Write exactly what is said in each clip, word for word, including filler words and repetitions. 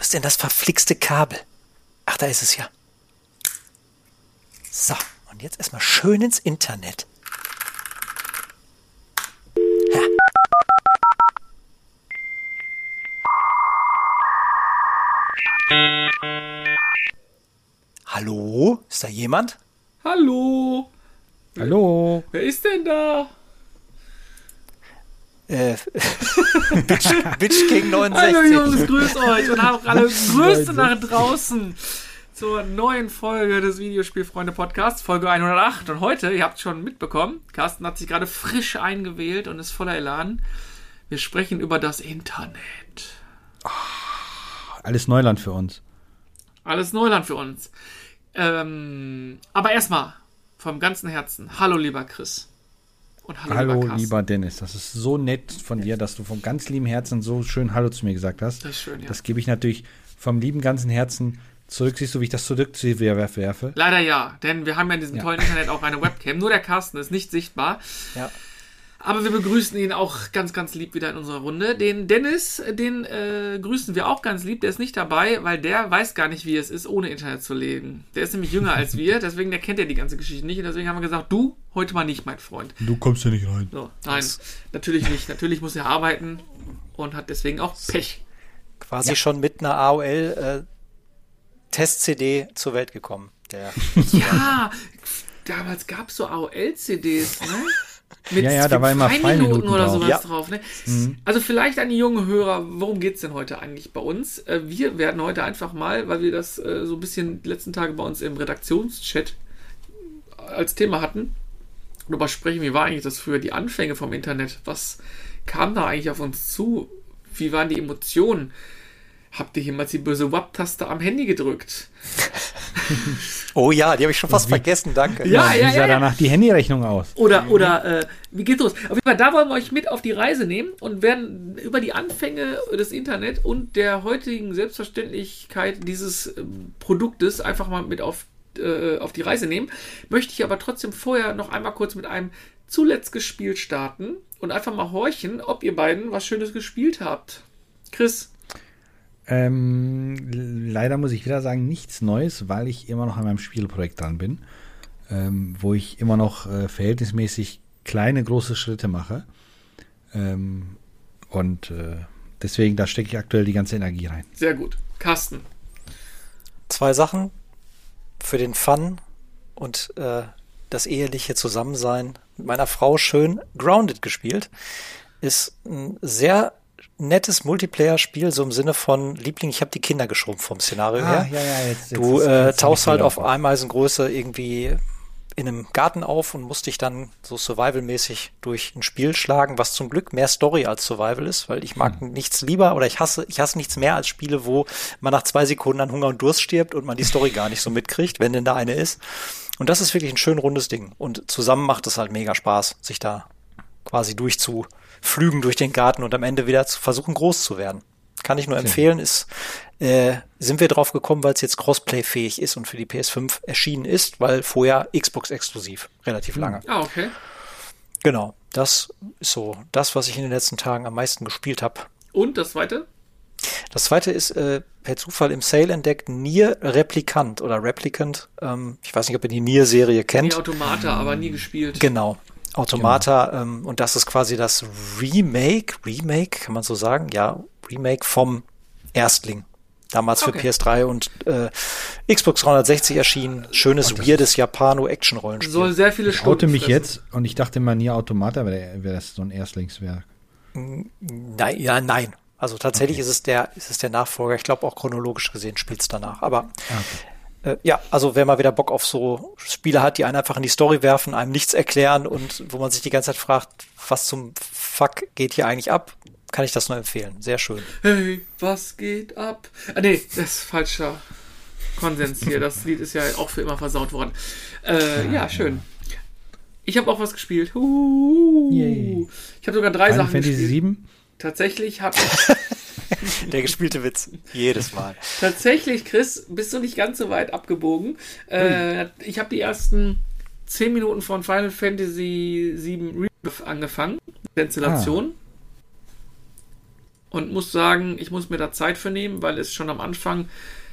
ist denn das verflixte Kabel? Ach, da ist es ja. So, und jetzt erstmal schön ins Internet. Ja. Hallo? Ist da jemand? Hallo? Hallo? Wer ist denn da? Äh, Bitch, Bitch King neunundsechzig. Hallo Jungs, grüßt euch und auch alle Grüße nach draußen zur neuen Folge des Videospielfreunde-Podcasts, Folge hundertacht. Und heute, ihr habt es schon mitbekommen, Carsten hat sich gerade frisch eingewählt und ist voller Elan. Wir sprechen über das Internet. Alles Neuland für uns. Alles Neuland für uns. Ähm, aber erstmal vom ganzen Herzen. Hallo lieber Chris. Und hallo, Hallo, lieber, lieber Dennis. Das ist so nett von dir, dass du vom ganz lieben Herzen so schön Hallo zu mir gesagt hast. Das ist schön, ja. Das gebe ich natürlich vom lieben ganzen Herzen zurück. Siehst du, wie ich das zurückwerfe? Leider ja, denn wir haben ja in diesem Ja. tollen Internet auch eine Webcam. Nur der Carsten ist nicht sichtbar. Ja. Aber wir begrüßen ihn auch ganz, ganz lieb wieder in unserer Runde. Den Dennis, den äh, grüßen wir auch ganz lieb. Der ist nicht dabei, weil der weiß gar nicht, wie es ist, ohne Internet zu leben. Der ist nämlich jünger als wir, deswegen der kennt ja die ganze Geschichte nicht. Und deswegen haben wir gesagt, du, heute mal nicht, mein Freund. Du kommst ja nicht rein. So, nein, natürlich nicht. Natürlich muss er arbeiten und hat deswegen auch Pech. Quasi schon mit einer A O L-Test-C D zur Welt gekommen. Der Ja, damals gab es so A O L-C Ds, ne? Mit, Ja, ja, da mit war immer Freiminuten Freiminuten oder drauf. sowas Ja. drauf. Ne? Also vielleicht an die jungen Hörer, worum geht es denn heute eigentlich bei uns? Äh, wir werden heute einfach mal, weil wir das äh, so ein bisschen die letzten Tage bei uns im Redaktionschat als Thema hatten, darüber sprechen, wie war eigentlich das früher, die Anfänge vom Internet? Was kam da eigentlich auf uns zu? Wie waren die Emotionen? Habt ihr jemals die böse W A P-Taste am Handy gedrückt? Oh ja, die habe ich schon fast Wie- vergessen, danke. Ja, Wie ja, sah ja, ja. danach die Handyrechnung aus? Oder, oder, äh, wie geht's los? Auf jeden Fall, da wollen wir euch mit auf die Reise nehmen und werden über die Anfänge des Internet und der heutigen Selbstverständlichkeit dieses ähm, Produktes einfach mal mit auf, äh, auf die Reise nehmen. Möchte ich aber trotzdem vorher noch einmal kurz mit einem zuletzt gespielt starten und einfach mal horchen, ob ihr beiden was Schönes gespielt habt. Chris, Ähm, leider muss ich wieder sagen, nichts Neues, weil ich immer noch an meinem Spielprojekt dran bin, ähm, wo ich immer noch äh, verhältnismäßig kleine, große Schritte mache. Ähm, und äh, deswegen, da stecke ich aktuell die ganze Energie rein. sehr gut. Carsten, Zwei Sachen für den Fun und äh, das eheliche Zusammensein mit meiner Frau schön Grounded gespielt. Ist ein sehr nettes Multiplayer-Spiel, so im Sinne von Liebling, ich habe die Kinder geschrumpft vom Szenario her. ja, ja, jetzt, Du jetzt, äh, jetzt tauchst hab ich halt wieder auf Bock. Ameisengröße irgendwie in einem Garten auf und musst dich dann so survivalmäßig durch ein Spiel schlagen, was zum Glück mehr Story als Survival ist, weil ich mag Hm. nichts lieber oder ich hasse, ich hasse nichts mehr als Spiele, wo man nach zwei Sekunden an Hunger und Durst stirbt und man die Story gar nicht so mitkriegt, wenn denn da eine ist. Und das ist wirklich ein schön rundes Ding. Und zusammen macht es halt mega Spaß, sich da quasi durchzuflügen durch den Garten und am Ende wieder zu versuchen, groß zu werden. Kann ich nur empfehlen, ist, äh, sind wir drauf gekommen, weil es jetzt Crossplay-fähig ist und für die P S fünf erschienen ist, weil vorher Xbox-exklusiv, relativ lange. ah, okay. Genau, das ist so das, was ich in den letzten Tagen am meisten gespielt habe. Und das zweite? Das zweite ist äh, per Zufall im Sale entdeckt, Nier Replicant oder Replicant. Ähm, ich weiß nicht, ob ihr die Nier-Serie Die kennt. Automata, aber nie gespielt. Genau. Automata, ähm, und das ist quasi das Remake, Remake, kann man so sagen? Ja, Remake vom Erstling. Damals für Okay. P S drei und äh, Xbox dreihundertsechzig erschienen. Schönes, weirdes Japano-Action-Rollenspiel. Soll sehr viele Ich Stunden oute mich fressen. jetzt und ich dachte mal, Nier Automata wäre wär das so ein Erstlingswerk. Nein, ja, nein. Also tatsächlich Okay. ist es der, ist es der Nachfolger. Ich glaube auch chronologisch gesehen spielt es danach. Aber Ah, okay. äh, ja, also wer mal wieder Bock auf so Spiele hat, die einen einfach in die Story werfen, einem nichts erklären und wo man sich die ganze Zeit fragt, was zum Fuck geht hier eigentlich ab, kann ich das nur empfehlen. Sehr schön. Hey, was geht ab? Ah, nee, das ist falscher Konsens hier. Das Lied ist ja auch für immer versaut worden. Äh, ja, schön. Ich habe auch was gespielt. Uh, Yay. ich habe sogar drei Final Sachen Fantasy gespielt. sieben? Tatsächlich habe ich Der gespielte Witz. Jedes Mal. Tatsächlich, Chris, bist du nicht ganz so weit abgebogen. Äh, ich habe die ersten zehn Minuten von Final Fantasy sieben Rebirth angefangen. Der Installation. und muss sagen, ich muss mir da Zeit für nehmen, weil es schon am Anfang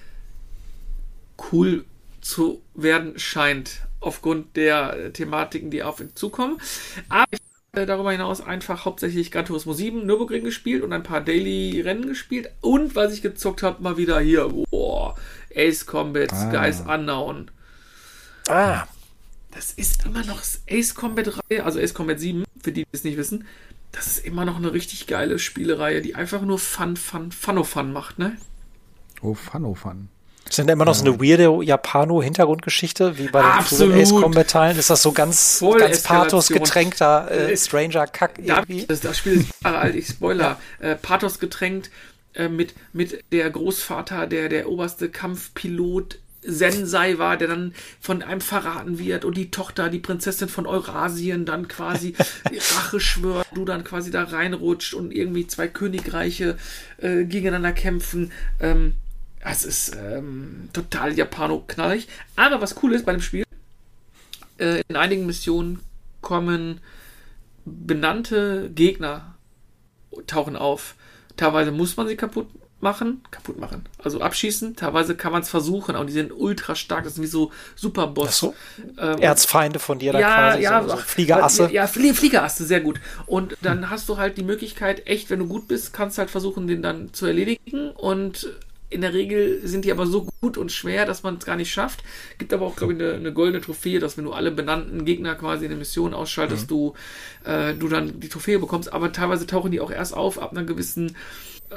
cool zu werden scheint, aufgrund der Thematiken, die auf ihn zukommen. Aber ich habe darüber hinaus einfach hauptsächlich Gran Turismo sieben, Nürburgring gespielt und ein paar Daily-Rennen gespielt. Und was ich gezockt habe, mal wieder hier, boah, Ace Combat, ah. Skies Unknown. Ah. Das ist immer noch Ace Combat-Reihe, also Ace Combat sieben, für die, die es nicht wissen. Das ist immer noch eine richtig geile Spielereihe, die einfach nur Fun, Fun, Fun-O-Fun macht, ne? Oh, Fun-O-Fun. Ist denn immer noch so eine weirde Japano-Hintergrundgeschichte, wie bei den Absolut. Ace Combat-Teilen? Ist das so ganz, Voll ganz Eskalation. pathos-getränkter äh, Stranger-Kack irgendwie? Das, das Spiel ist Jahre alt, ich spoiler. Äh, Pathos getränkt äh, mit, mit der Großvater, der der oberste Kampfpilot Sensei war, der dann von einem verraten wird und die Tochter, die Prinzessin von Eurasien, dann quasi Rache schwört, du dann quasi da reinrutscht und irgendwie zwei Königreiche äh, gegeneinander kämpfen. Ähm, es ist ähm, total japano-knallig. Aber was cool ist bei dem Spiel, äh, in einigen Missionen kommen benannte Gegner, tauchen auf. Teilweise muss man sie kaputt machen, kaputt machen, also abschießen. Teilweise kann man es versuchen, aber die sind ultra stark. Das sind wie so Superboss. So. Ähm, Erzfeinde von dir da ja, quasi, ja, so, so ach, Fliegerasse. Ja, ja, Flie Fliegerasse, sehr gut. Und dann hast du halt die Möglichkeit, echt, wenn du gut bist, kannst halt versuchen, den dann zu erledigen. Und in der Regel sind die aber so gut und schwer, dass man es gar nicht schafft. Gibt aber auch, glaube ich, eine, eine goldene Trophäe, dass wenn du alle benannten Gegner quasi in der Mission ausschaltest, mhm. du, äh, du dann die Trophäe bekommst. Aber teilweise tauchen die auch erst auf, ab einer gewissen äh,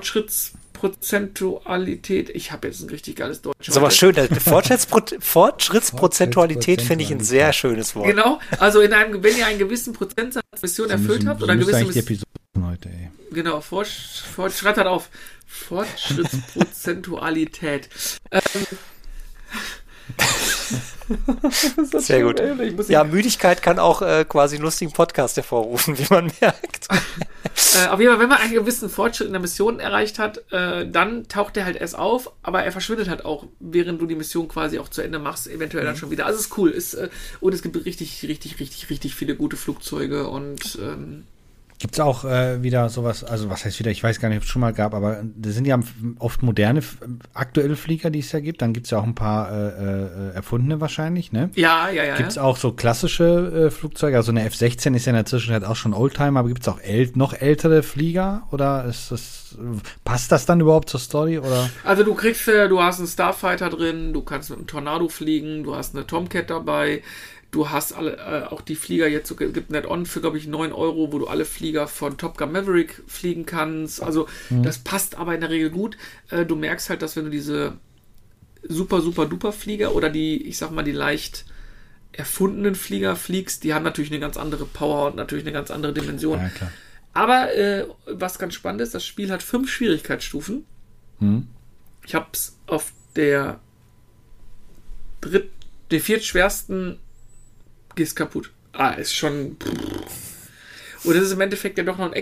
Fortschrittsprozentualität. Ich habe jetzt ein richtig geiles Deutsch. Das ist aber schön. Fortschrittspro Fortschrittsprozentualität finde ich ein sehr schönes Wort. Genau. Also in einem, wenn ihr einen gewissen Prozentsatz Mission erfüllt habt, oder gewisse eigentlich die Episode heute, ey. Genau, Fortsch Fortsch schreibt halt auf. Fortschrittsprozentualität. ähm. Sehr gut. Ja, Müdigkeit kann auch äh, quasi einen lustigen Podcast hervorrufen, wie man merkt. äh, auf jeden Fall, wenn man einen gewissen Fortschritt in der Mission erreicht hat, äh, dann taucht der halt erst auf, aber er verschwindet halt auch, während du die Mission quasi auch zu Ende machst, eventuell mhm. dann schon wieder. Also es ist cool. Ist, äh, und es gibt richtig, richtig, richtig, richtig viele gute Flugzeuge und ähm, gibt es auch äh, wieder sowas, also was heißt wieder, ich weiß gar nicht, ob es schon mal gab, aber das sind ja oft moderne, aktuelle Flieger, die es ja gibt. Dann gibt es ja auch ein paar äh, äh, erfundene wahrscheinlich, ne? Ja, ja, ja. Gibt es ja. auch so klassische äh, Flugzeuge? Also eine F sechzehn ist ja in der Zwischenzeit auch schon Oldtimer, aber gibt es auch äl noch ältere Flieger? Oder ist das, passt das dann überhaupt zur Story? Oder? Also du kriegst, äh, du hast einen Starfighter drin, du kannst mit einem Tornado fliegen, du hast eine Tomcat dabei. Du hast alle, äh, auch die Flieger jetzt, so, gibt Net-On für, glaube ich, neun Euro, wo du alle Flieger von Top Gun Maverick fliegen kannst. Also mhm. das passt aber in der Regel gut. Äh, du merkst halt, dass wenn du diese super, super duper Flieger oder die, ich sag mal, die leicht erfundenen Flieger fliegst, die haben natürlich eine ganz andere Power und natürlich eine ganz andere Dimension. Ja, klar. Aber äh, was ganz spannend ist, das Spiel hat fünf Schwierigkeitsstufen. Mhm. Ich habe es auf der dritt, der viertschwersten gehst kaputt. Ah, ist schon. Und das ist im Endeffekt ja doch noch ein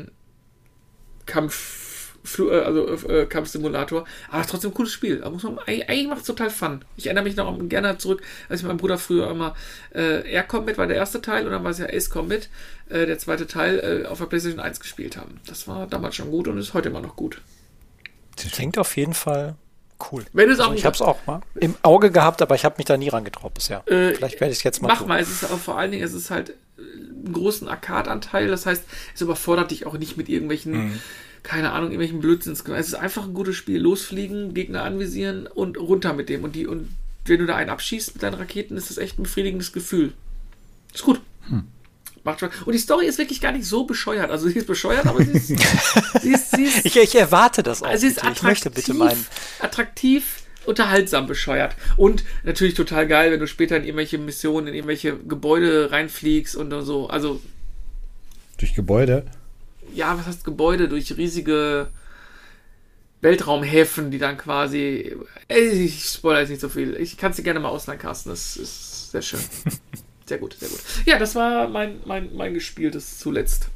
Action-Kampf, also äh, Kampfsimulator. Aber trotzdem ein cooles Spiel. Da muss man, eigentlich macht es total Fun. Ich erinnere mich noch gerne zurück, als ich mit meinem Bruder früher immer äh, Air Combat war der erste Teil und dann war es ja Ace Combat, äh, der zweite Teil, äh, auf der PlayStation eins gespielt haben. Das war damals schon gut und ist heute immer noch gut. Das klingt auf jeden Fall cool. Wenn es auch also ich habe es auch mal im Auge gehabt, aber ich habe mich da nie rangetraut bisher. Äh, Vielleicht werde ich es jetzt mal Mach tun. mal, es ist aber vor allen Dingen, es ist halt einen großen Arcade-Anteil, das heißt, es überfordert dich auch nicht mit irgendwelchen, mhm. keine Ahnung, irgendwelchen Blödsinns. Es ist einfach ein gutes Spiel. Losfliegen, Gegner anvisieren und runter mit dem. Und die, und wenn du da einen abschießt mit deinen Raketen, ist das echt ein befriedigendes Gefühl. Ist gut. Hm. Macht Spaß. Und die Story ist wirklich gar nicht so bescheuert. Also sie ist bescheuert, aber sie ist, sie ist, sie ist ich, ich erwarte das auch. Also sie ist bitte. Ich möchte bitte meinen. Attraktiv, unterhaltsam bescheuert. Und natürlich total geil, wenn du später in irgendwelche Missionen, in irgendwelche Gebäude reinfliegst und so. Also durch Gebäude? Ja, was heißt Gebäude? Durch riesige Weltraumhäfen, die dann quasi. Ich spoilere jetzt nicht so viel. Ich kann es dir gerne mal ausleihen, Carsten. Das ist sehr schön. Sehr gut, sehr gut. Ja, das war mein, mein, mein gespieltes zuletzt.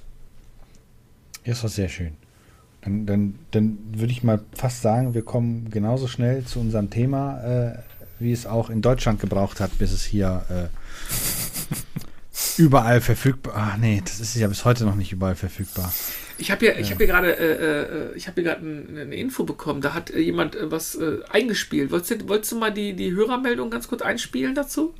Ja, das war sehr schön. Dann, dann, dann würde ich mal fast sagen, wir kommen genauso schnell zu unserem Thema, äh, wie es auch in Deutschland gebraucht hat, bis es hier äh, überall verfügbar. Ach nee, das ist ja bis heute noch nicht überall verfügbar. Ich habe hier, ich habe hier gerade, äh, äh, ich habe hier gerade ein, eine Info bekommen. Da hat äh, jemand äh, was äh, eingespielt. Wolltest du, wolltest du mal die, die Hörermeldung ganz kurz einspielen dazu?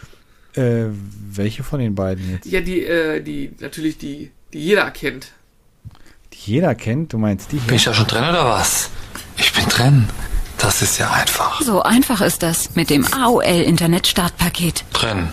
Äh, welche von den beiden jetzt? Ja, die, äh, die, natürlich die, die jeder kennt. Die jeder kennt? Du meinst die hier? Bin ich ja schon drin oder was? Ich bin drin. Das ist ja einfach. So einfach ist das mit dem A O L-Internet-Startpaket. Drin.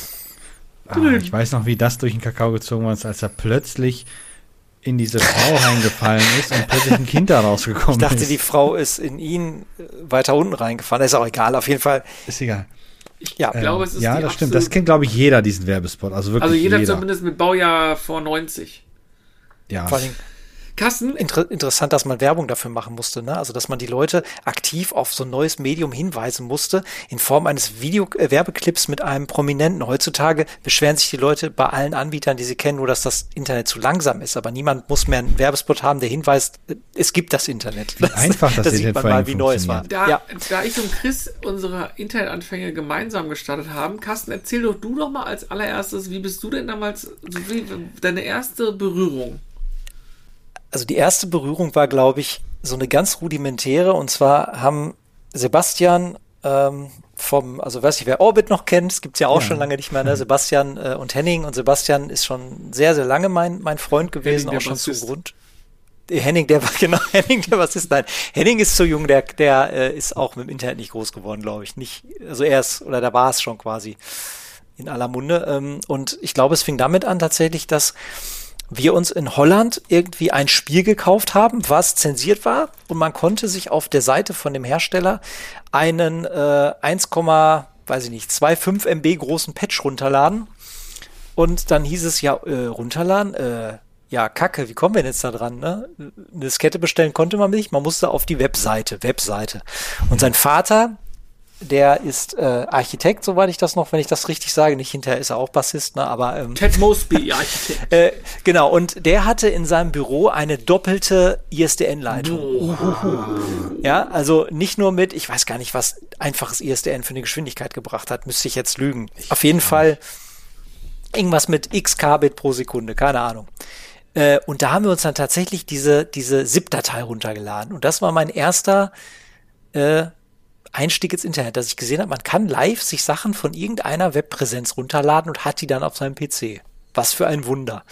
Ah, ich weiß noch, wie das durch den Kakao gezogen worden ist, als er plötzlich in diese Frau reingefallen ist und plötzlich ein Kind da rausgekommen ist. Ich dachte, ist. die Frau ist in ihn weiter unten reingefallen. Ist auch egal, auf jeden Fall. Ist egal. Ich Ja, glaube, Ähm, es ist ja, die das stimmt. absolut- Das kennt, glaube ich, jeder, diesen Werbespot. Also wirklich Also jeder, jeder. zumindest mit Baujahr vor neunzig. Ja. Vor allen Dingen Carsten, inter interessant, dass man Werbung dafür machen musste, ne? Also, dass man die Leute aktiv auf so ein neues Medium hinweisen musste, in Form eines Video äh, Werbeclips mit einem Prominenten. Heutzutage beschweren sich die Leute bei allen Anbietern, die sie kennen, nur dass das Internet zu langsam ist. Aber niemand muss mehr einen Werbespot haben, der hinweist, äh, es gibt das Internet. Wie einfach das da sieht Internet man vor mal, allem wie neu es war. funktioniert. da, Ja. da ich und Chris unsere Internetanfänge gemeinsam gestartet haben, Carsten, erzähl doch du doch mal als allererstes, wie bist du denn damals, so wie, deine erste Berührung? Also die erste Berührung war, glaube ich, so eine ganz rudimentäre. Und zwar haben Sebastian ähm, vom, also weiß ich, wer Orbit noch kennt, es gibt's ja auch Ja. schon lange nicht mehr, ne? Sebastian äh, und Henning. Und Sebastian ist schon sehr, sehr lange mein, mein Freund gewesen, Henning, auch der schon zu Bassist. Grund. Äh, Henning, der war, genau, Henning, der was ist, nein. Henning ist zu jung, der, der äh, ist auch mit dem Internet nicht groß geworden, glaube ich. Nicht, also er ist, oder da war es schon quasi in aller Munde. Ähm, und ich glaube, es fing damit an tatsächlich, dass wir uns in Holland irgendwie ein Spiel gekauft haben, was zensiert war, und man konnte sich auf der Seite von dem Hersteller einen äh, eins, weiß ich nicht, zwei Komma fünf Megabyte großen Patch runterladen, und dann hieß es ja, äh, runterladen, äh, ja, kacke, wie kommen wir denn jetzt da dran, ne? Eine Diskette bestellen konnte man nicht, man musste auf die Webseite, Webseite. Und sein Vater, der ist äh, Architekt, soweit ich das noch, wenn ich das richtig sage, nicht hinterher ist er auch Bassist, ne, aber ähm, Ted Mosby, Architekt. äh, genau, und der hatte in seinem Büro eine doppelte I S D N-Leitung. Ja, also nicht nur mit, ich weiß gar nicht, was einfaches I S D N für eine Geschwindigkeit gebracht hat, müsste ich jetzt lügen. Auf jeden Fall irgendwas mit x Kbit pro Sekunde, keine Ahnung. Äh, und da haben wir uns dann tatsächlich diese, diese ZIP-Datei runtergeladen. Und das war mein erster äh, Einstieg ins Internet, dass ich gesehen habe, man kann live sich Sachen von irgendeiner Webpräsenz runterladen und hat die dann auf seinem P C. Was für ein Wunder.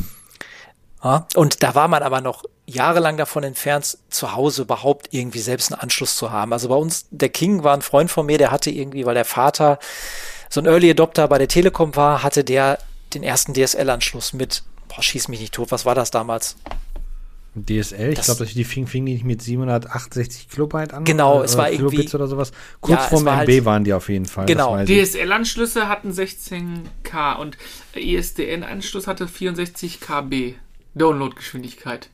Ja, und da war man aber noch jahrelang davon entfernt, zu Hause überhaupt irgendwie selbst einen Anschluss zu haben. Also bei uns, der King war ein Freund von mir, der hatte irgendwie, weil der Vater so ein Early Adopter bei der Telekom war, hatte der den ersten D S L-Anschluss mit, boah, schieß mich nicht tot, was war das damals? D S L, ich Das- glaube, dass die fing, fing die nicht mit siebenhundertachtundsechzig Kilobyte an. Genau, oder, es war oder irgendwie- Kilobits oder sowas. Kurz Ja, es vorm war M B halt- waren die auf jeden Fall. Genau. das weiß D ich. S L-Anschlüsse hatten sechzehn K und I S D N-Anschluss hatte vierundsechzig Kilobyte Downloadgeschwindigkeit.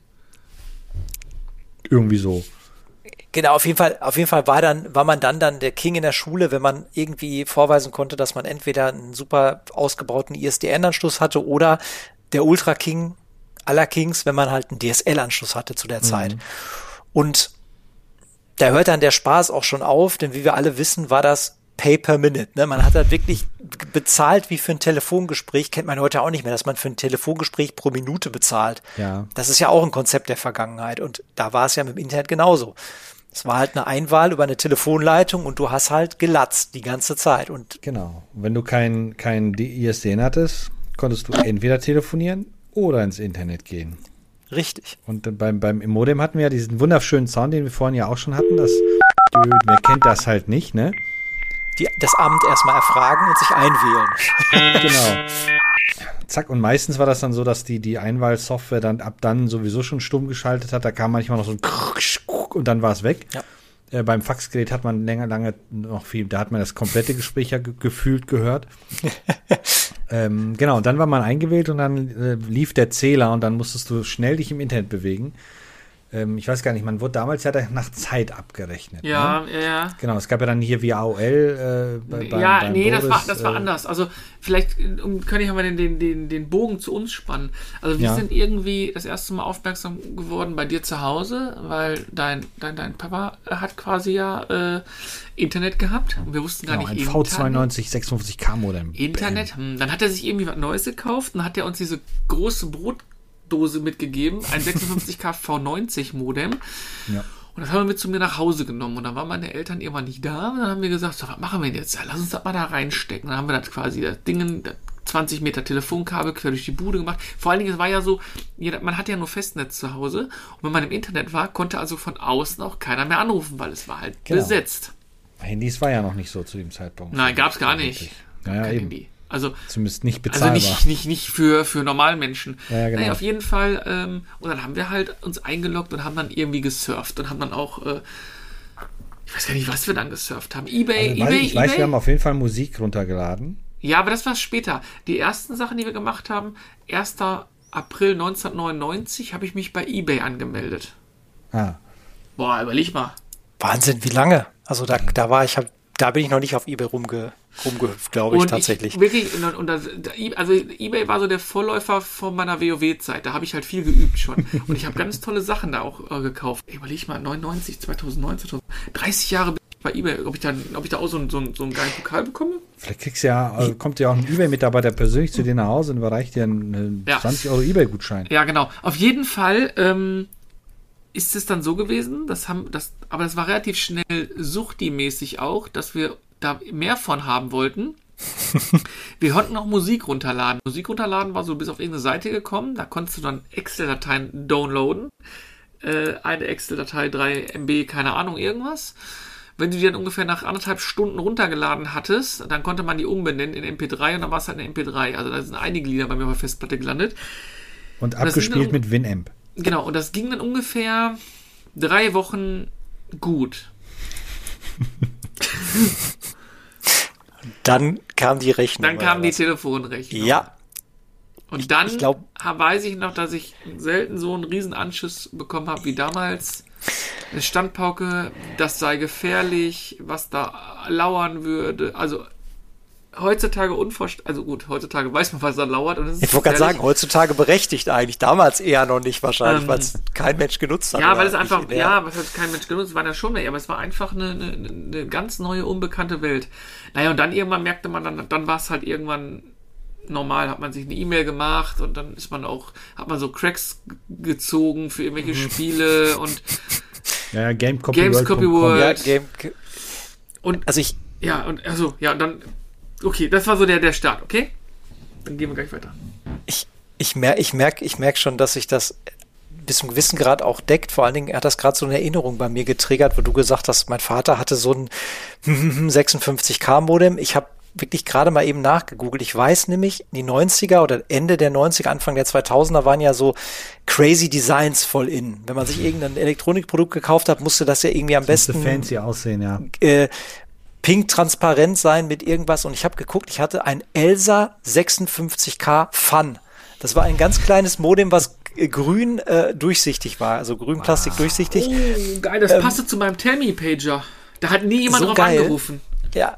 Irgendwie so. Genau, auf jeden Fall, auf jeden Fall war dann, war man dann dann der King in der Schule, wenn man irgendwie vorweisen konnte, dass man entweder einen super ausgebauten I S D N-Anschluss hatte oder der Ultra King aller Kings, wenn man halt einen D S L-Anschluss hatte zu der Zeit. Und da hört dann der Spaß auch schon auf, denn wie wir alle wissen, war das Pay per Minute. Ne? Man hat halt wirklich bezahlt wie für ein Telefongespräch, kennt man heute auch nicht mehr, dass man für ein Telefongespräch pro Minute bezahlt. Ja. Das ist ja auch ein Konzept der Vergangenheit, und da war es ja mit dem Internet genauso. Es war halt eine Einwahl über eine Telefonleitung und du hast halt gelatzt die ganze Zeit. Und Genau. Wenn du kein, kein I S D N hattest, konntest du entweder telefonieren oder ins Internet gehen. richtig. Und dann beim, beim im Modem hatten wir ja diesen wunderschönen Sound, den wir vorhin ja auch schon hatten. Das, wer kennt das halt nicht, ne? Die, das Amt erstmal erfragen und sich einwählen. Genau. Zack, und meistens war das dann so, dass die, die Einwahlsoftware dann ab dann sowieso schon stumm geschaltet hat. Da kam manchmal noch so ein und dann war es weg. Ja. Äh, beim Faxgerät hat man länger, lange noch viel, da hat man das komplette Gespräch ja ge gefühlt gehört. ähm, genau, und dann war man eingewählt und dann äh, lief der Zähler und dann musstest du schnell dich im Internet bewegen. ähm, ich weiß gar nicht, man wurde damals ja nach Zeit abgerechnet. Ja, ne? ja, ja. Genau, es gab ja dann hier wie A O L äh, bei, Ja, beim nee, Boris, das war, das war äh, anders. Also vielleicht um, kann ich mal den, den, den, den Bogen zu uns spannen. Also wir Ja. sind irgendwie das erste Mal aufmerksam geworden bei dir zu Hause, weil dein, dein, dein Papa hat quasi ja äh, Internet gehabt. Und wir wussten gar Genau, ein nicht, V zweiundneunzig sechsundfünfzig K Modem. Internet. Hm, dann hat er sich irgendwie was Neues gekauft und hat er uns diese große Brotdose mitgegeben, ein sechsundfünfzig K V neunzig Modem. Ja. Und das haben wir mit zu mir nach Hause genommen. Und dann waren meine Eltern irgendwann nicht da. Und dann haben wir gesagt, so, was machen wir denn jetzt? Ja, lass uns das mal da reinstecken. Dann haben wir das quasi, das Ding, das zwanzig Meter Telefonkabel quer durch die Bude gemacht. Vor allen Dingen, es war ja so, jeder, man hatte ja nur Festnetz zu Hause. Und wenn man im Internet war, konnte also von außen auch keiner mehr anrufen, weil es war halt Genau. besetzt. Handys war ja noch nicht so zu dem Zeitpunkt. Nein, gab's gar nicht. Naja, Kein eben. Handy. Also, Zumindest nicht also bezahlbar. nicht, nicht, nicht für, für Normalmenschen. Ja, ja, genau. Naja, auf jeden Fall. Ähm, und dann haben wir halt uns eingeloggt und haben dann irgendwie gesurft und haben dann auch, äh, ich weiß gar nicht, was wir dann gesurft haben. Ebay, Also, weil Ebay, ich weiß, Ebay. wir haben auf jeden Fall Musik runtergeladen. Ja, aber das war später. Die ersten Sachen, die wir gemacht haben, erster April neunzehnhundertneunundneunzig habe ich mich bei Ebay angemeldet. Ah, Boah, überleg mal. Wahnsinn, wie lange? Also da, da war ich, hab, da bin ich noch nicht auf eBay rumge, rumgehüpft, glaube ich, Und tatsächlich. Ich, wirklich, und, und das, also Ebay war so der Vorläufer von meiner WoW-Zeit. Da habe ich halt viel geübt schon. Und ich habe ganz tolle Sachen da auch äh, gekauft. Ey, überleg mal, neunundneunzig, zweitausendneun, zweitausendzehn, dreißig Jahre bin ich bei Ebay. Ob ich, dann, ob ich da auch so, einen- so, einen- so einen geilen Pokal bekomme? vielleicht kriegst du ja, äh, kommt ja auch ein eBay-Mitarbeiter persönlich zu dir nach Hause und überreicht dir einen äh, Ja. zwanzig Euro eBay-Gutschein. Ja, genau. Auf jeden Fall ähm, ist es dann so gewesen, das haben, das, aber das war relativ schnell suchti-mäßig auch, dass wir da mehr von haben wollten. Wir konnten auch Musik runterladen. Musik runterladen war so bis auf irgendeine Seite gekommen, da konntest du dann Excel-Dateien downloaden. Äh, eine Excel-Datei, drei Megabyte, keine Ahnung, irgendwas. Wenn du die dann ungefähr nach anderthalb Stunden runtergeladen hattest, dann konnte man die umbenennen in M P drei und dann war es halt eine M P drei. Also da sind einige Lieder bei mir auf der Festplatte gelandet. Und das sind abgespielt dann- mit Winamp. Genau, und das ging dann ungefähr drei Wochen gut. Dann kam die Rechnung. Dann kam oder die was? Telefonrechnung. Ja, Und dann ich glaub- weiß ich noch, dass ich selten so einen riesen Anschiss bekommen habe wie damals. Eine Standpauke, das sei gefährlich, was da lauern würde. Also heutzutage unvorstellbar. Also gut, heutzutage weiß man, was da lauert. Und es ist ich wollte gerade gefährlich. sagen, heutzutage berechtigt eigentlich. Damals eher noch nicht wahrscheinlich, Ähm, weil es kein Mensch genutzt hat. Ja, oder weil es nicht einfach, in der- ja, was hat kein Mensch genutzt, es war ja schon mehr, aber es war einfach eine, eine, eine ganz neue, unbekannte Welt. Naja, und dann irgendwann merkte man, dann, dann war es halt irgendwann normal, hat man sich eine E-Mail gemacht und dann ist man auch, hat man so Cracks g- gezogen für irgendwelche Spiele und, Ja, ja, gamecopyworld Games punkt com. Copyworld. Ja, Game, und, also ich, ja, und, also, ja, und dann, okay, das war so der, der Start, okay? Dann gehen wir gleich weiter. ich, ich merke ich merk, ich merk schon, dass sich das bis zum gewissen Grad auch deckt. Vor allen Dingen hat das gerade so eine Erinnerung bei mir getriggert, wo du gesagt hast, mein Vater hatte so ein sechsundfünfzig K Modem. Ich habe wirklich gerade mal eben nachgegoogelt. Ich weiß nämlich, die neunziger oder Ende der neunziger, Anfang der zweitausender waren ja so crazy Designs voll in. Wenn man sich irgendein Elektronikprodukt gekauft hat, musste das ja irgendwie am Müsste besten fancy aussehen, ja. äh, pink transparent sein mit irgendwas. Und ich habe geguckt, ich hatte ein Elsa sechsundfünfzig K Fun. Das war ein ganz kleines Modem, was äh, grün äh, durchsichtig war, also grün Plastik durchsichtig. Oh, geil, das passte zu meinem Tell-Me-Pager. Da hat nie jemand so drauf geil. angerufen. Ja.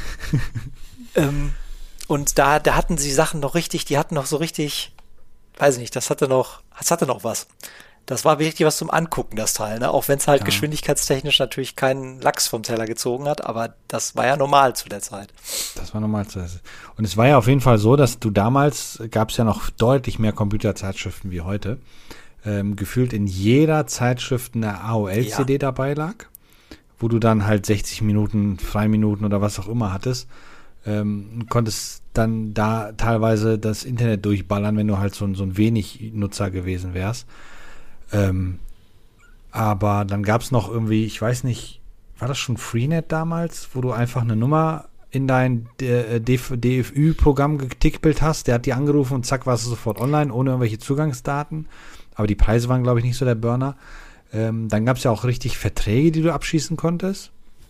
ähm, und da, da hatten sie Sachen noch richtig, die hatten noch so richtig, weiß ich nicht, das hatte noch, das hatte noch was. Das war wirklich was zum Angucken, das Teil, ne? Auch wenn es halt Ja. geschwindigkeitstechnisch natürlich keinen Lachs vom Teller gezogen hat, aber das war ja normal zu der Zeit. Das war normal. Und es war ja auf jeden Fall so, dass du damals, gab es ja noch deutlich mehr Computerzeitschriften wie heute, ähm, gefühlt in jeder Zeitschrift eine A O L-C D Ja. dabei lag, wo du dann halt sechzig Minuten, Freiminuten oder was auch immer hattest. Ähm, konntest dann da teilweise das Internet durchballern, wenn du halt so, so ein wenig Nutzer gewesen wärst. Ähm, aber dann gab es noch irgendwie, ich weiß nicht, war das schon Freenet damals, wo du einfach eine Nummer in dein äh, D F Ü-Programm getickelt hast, der hat die angerufen und zack, warst du sofort online, ohne irgendwelche Zugangsdaten. Aber die Preise waren, glaube ich, nicht so der Burner. Ähm, dann gab es ja auch richtig Verträge, die du abschließen konntest,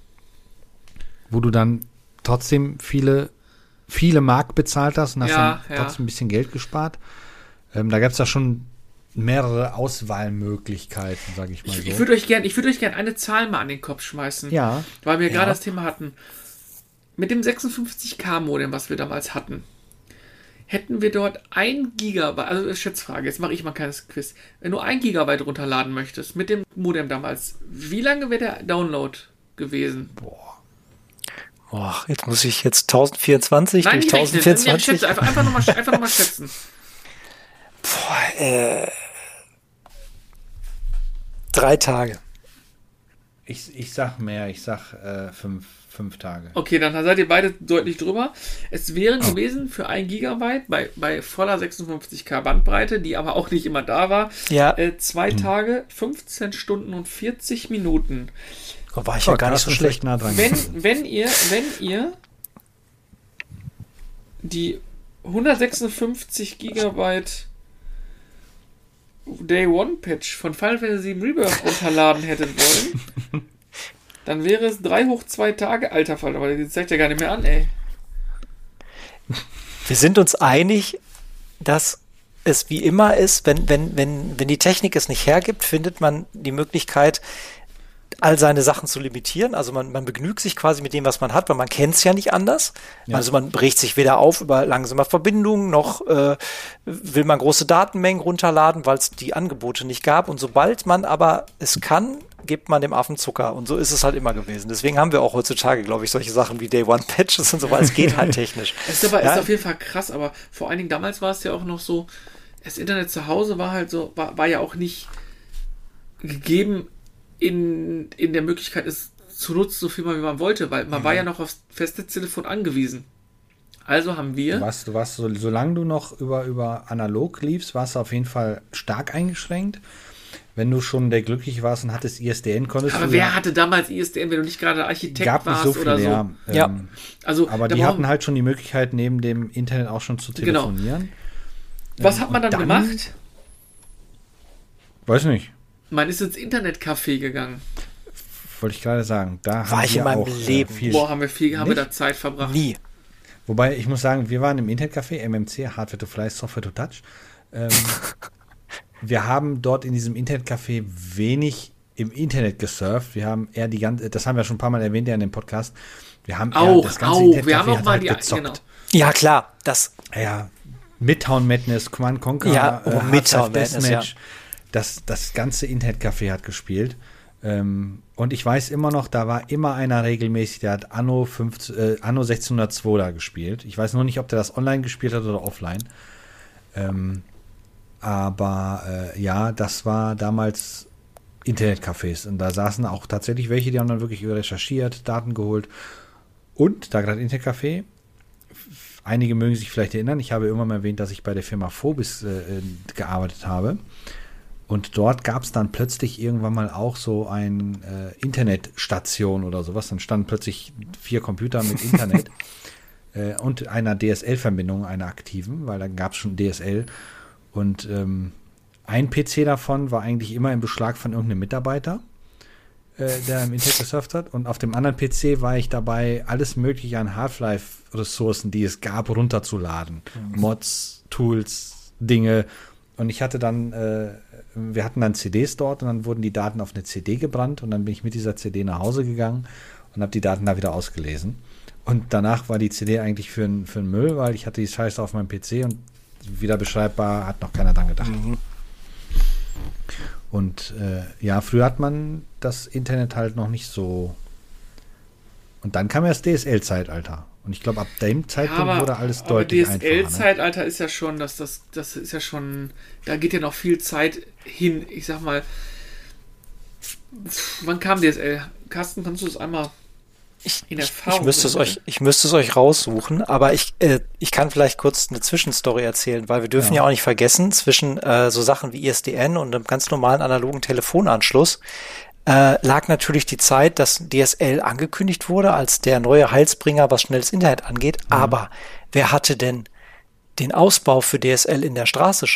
wo du dann trotzdem viele, viele Mark bezahlt hast und hast Ja, dann ja. trotzdem ein bisschen Geld gespart. Ähm, da gab es ja schon mehrere Auswahlmöglichkeiten, sage ich mal Ich, so. ich würde euch gerne, ich würde euch gerne eine Zahl mal an den Kopf schmeißen. Ja. Weil wir Ja. gerade das Thema hatten. Mit dem sechsundfünfzig K Modem, was wir damals hatten, hätten wir dort ein Gigabyte, also Schätzfrage, jetzt mache ich mal ein kleines Quiz. Wenn du ein Gigabyte runterladen möchtest, mit dem Modem damals, wie lange wäre der Download gewesen? Boah, jetzt muss ich jetzt tausendvierundzwanzig Nein, durch nicht rechnen. Ja, tausendvierundzwanzig. schätze, einfach, einfach nochmal einfach noch mal schätzen. Boah, äh, drei Tage. Ich, ich sag mehr, ich sag äh, fünf, fünf Tage. Okay, dann seid ihr beide deutlich drüber. Es wären oh. gewesen für ein Gigabyte bei, bei voller sechsundfünfzig K Bandbreite, die aber auch nicht immer da war, Ja. äh, zwei hm. Tage, fünfzehn Stunden und vierzig Minuten. Oh, war ich ja Oh, gar nicht krass, so das ist schlecht. echt nah dran. Wenn, wenn ihr, wenn ihr die hundertsechsundfünfzig Gigabyte Day One Patch von Final Fantasy sieben Rebirth runterladen hättet wollen, dann wäre es drei hoch zwei Tage. Alter Falter, weil die zeigt ja gar nicht mehr an, ey. Wir sind uns einig, dass es wie immer ist, wenn, wenn, wenn, wenn die Technik es nicht hergibt, findet man die Möglichkeit, all seine Sachen zu limitieren. Also man, man begnügt sich quasi mit dem, was man hat, weil man kennt es ja nicht anders. Ja. Also man bricht sich weder auf über langsame Verbindungen, noch äh, will man große Datenmengen runterladen, weil es die Angebote nicht gab. Und sobald man aber es kann, gibt man dem Affen Zucker. Und so ist es halt immer gewesen. Deswegen haben wir auch heutzutage, glaube ich, solche Sachen wie Day One Patches und so, weil es geht halt technisch. Es ist aber ja? ist auf jeden Fall krass, aber vor allen Dingen damals war es ja auch noch so, das Internet zu Hause war halt so, war, war ja auch nicht gegeben in, in der Möglichkeit, es zu nutzen, so viel mal wie man wollte, weil man mhm. war ja noch aufs feste Telefon angewiesen. Also haben wir... Du warst, du warst so, solange du noch über, über analog liefst, warst du auf jeden Fall stark eingeschränkt. Wenn du schon der glücklich warst und hattest I S D N, konntest aber du... wer ja, hatte damals I S D N, wenn du nicht gerade Architekt gab warst nicht so viele, oder so? Ja, ähm, ja. Also, aber die hatten halt schon die Möglichkeit, neben dem Internet auch schon zu telefonieren. Genau. Was Ähm, hat man dann, dann gemacht? Weiß nicht. Man ist ins Internetcafé gegangen. Wollte ich gerade sagen. Da War haben ich wir in meinem auch, äh, Leben. viel. Boah, haben wir viel, haben wir Nicht? da Zeit verbracht. Nie. Wobei, ich muss sagen, wir waren im Internetcafé, M M C, Hardware to Fly, Software to Touch. Ähm, wir haben dort in diesem Internetcafé wenig im Internet gesurft. Wir haben eher die ganze, das haben wir schon ein paar Mal erwähnt ja in dem Podcast. Wir haben Auch, eher das ganze auch. Internetcafé Wir haben auch hat mal halt die, gezockt. genau. Ja, klar. Das, Ja, Midtown Madness, Command Conquer, Ja, oh, äh, Midtown Half-Life Madness, Deathmatch. Das, das ganze Internetcafé hat gespielt. Ähm, und ich weiß immer noch, da war immer einer regelmäßig, der hat Anno, fünfzehn, äh, Anno sechzehnhundertzwei da gespielt. Ich weiß nur nicht, ob der das online gespielt hat oder offline. Ähm, aber äh, ja, das war damals Internetcafés. Und da saßen auch tatsächlich welche, die haben dann wirklich recherchiert, Daten geholt. Und da gerade Internetcafé, einige mögen sich vielleicht erinnern, ich habe irgendwann mal erwähnt, dass ich bei der Firma Phobis äh, gearbeitet habe. Und dort gab es dann plötzlich irgendwann mal auch so eine äh, Internetstation oder sowas. Dann standen plötzlich vier Computer mit Internet äh, und einer D S L-Verbindung, einer aktiven, weil dann gab es schon D S L. Und ähm, ein P C davon war eigentlich immer im Beschlag von irgendeinem Mitarbeiter, äh, der im Internet gesurft hat. Und auf dem anderen P C war ich dabei, alles Mögliche an Half-Life-Ressourcen, die es gab, runterzuladen. Mhm. Mods, Tools, Dinge. Und ich hatte dann, äh, wir hatten dann C Ds dort und dann wurden die Daten auf eine C D gebrannt und dann bin ich mit dieser C D nach Hause gegangen und habe die Daten da wieder ausgelesen. Und danach war die C D eigentlich für einen für Müll, weil ich hatte die Scheiße auf meinem P C und wieder beschreibbar, hat noch keiner dran gedacht. Mhm. Und äh, ja, früher hat man das Internet halt noch nicht so. Und dann kam erst D S L-Zeitalter. Und ich glaube, ab dem Zeitpunkt ja, aber, wurde alles aber deutlich einfacher. D S L-Zeitalter ne? ist ja schon, dass das, das ist ja schon, da geht ja noch viel Zeit hin. Ich sag mal, wann kam D S L? Carsten, kannst du das einmal ich, in ich, Erfahrung ich müsste es euch, ich müsste es euch raussuchen, aber ich, äh, ich kann vielleicht kurz eine Zwischenstory erzählen, weil wir dürfen ja, ja auch nicht vergessen, zwischen äh, so Sachen wie I S D N und einem ganz normalen analogen Telefonanschluss Äh, lag natürlich die Zeit, dass D S L angekündigt wurde als der neue Heilsbringer, was schnelles Internet angeht. Mhm. Aber wer hatte denn den Ausbau für D S L in der Straße schon?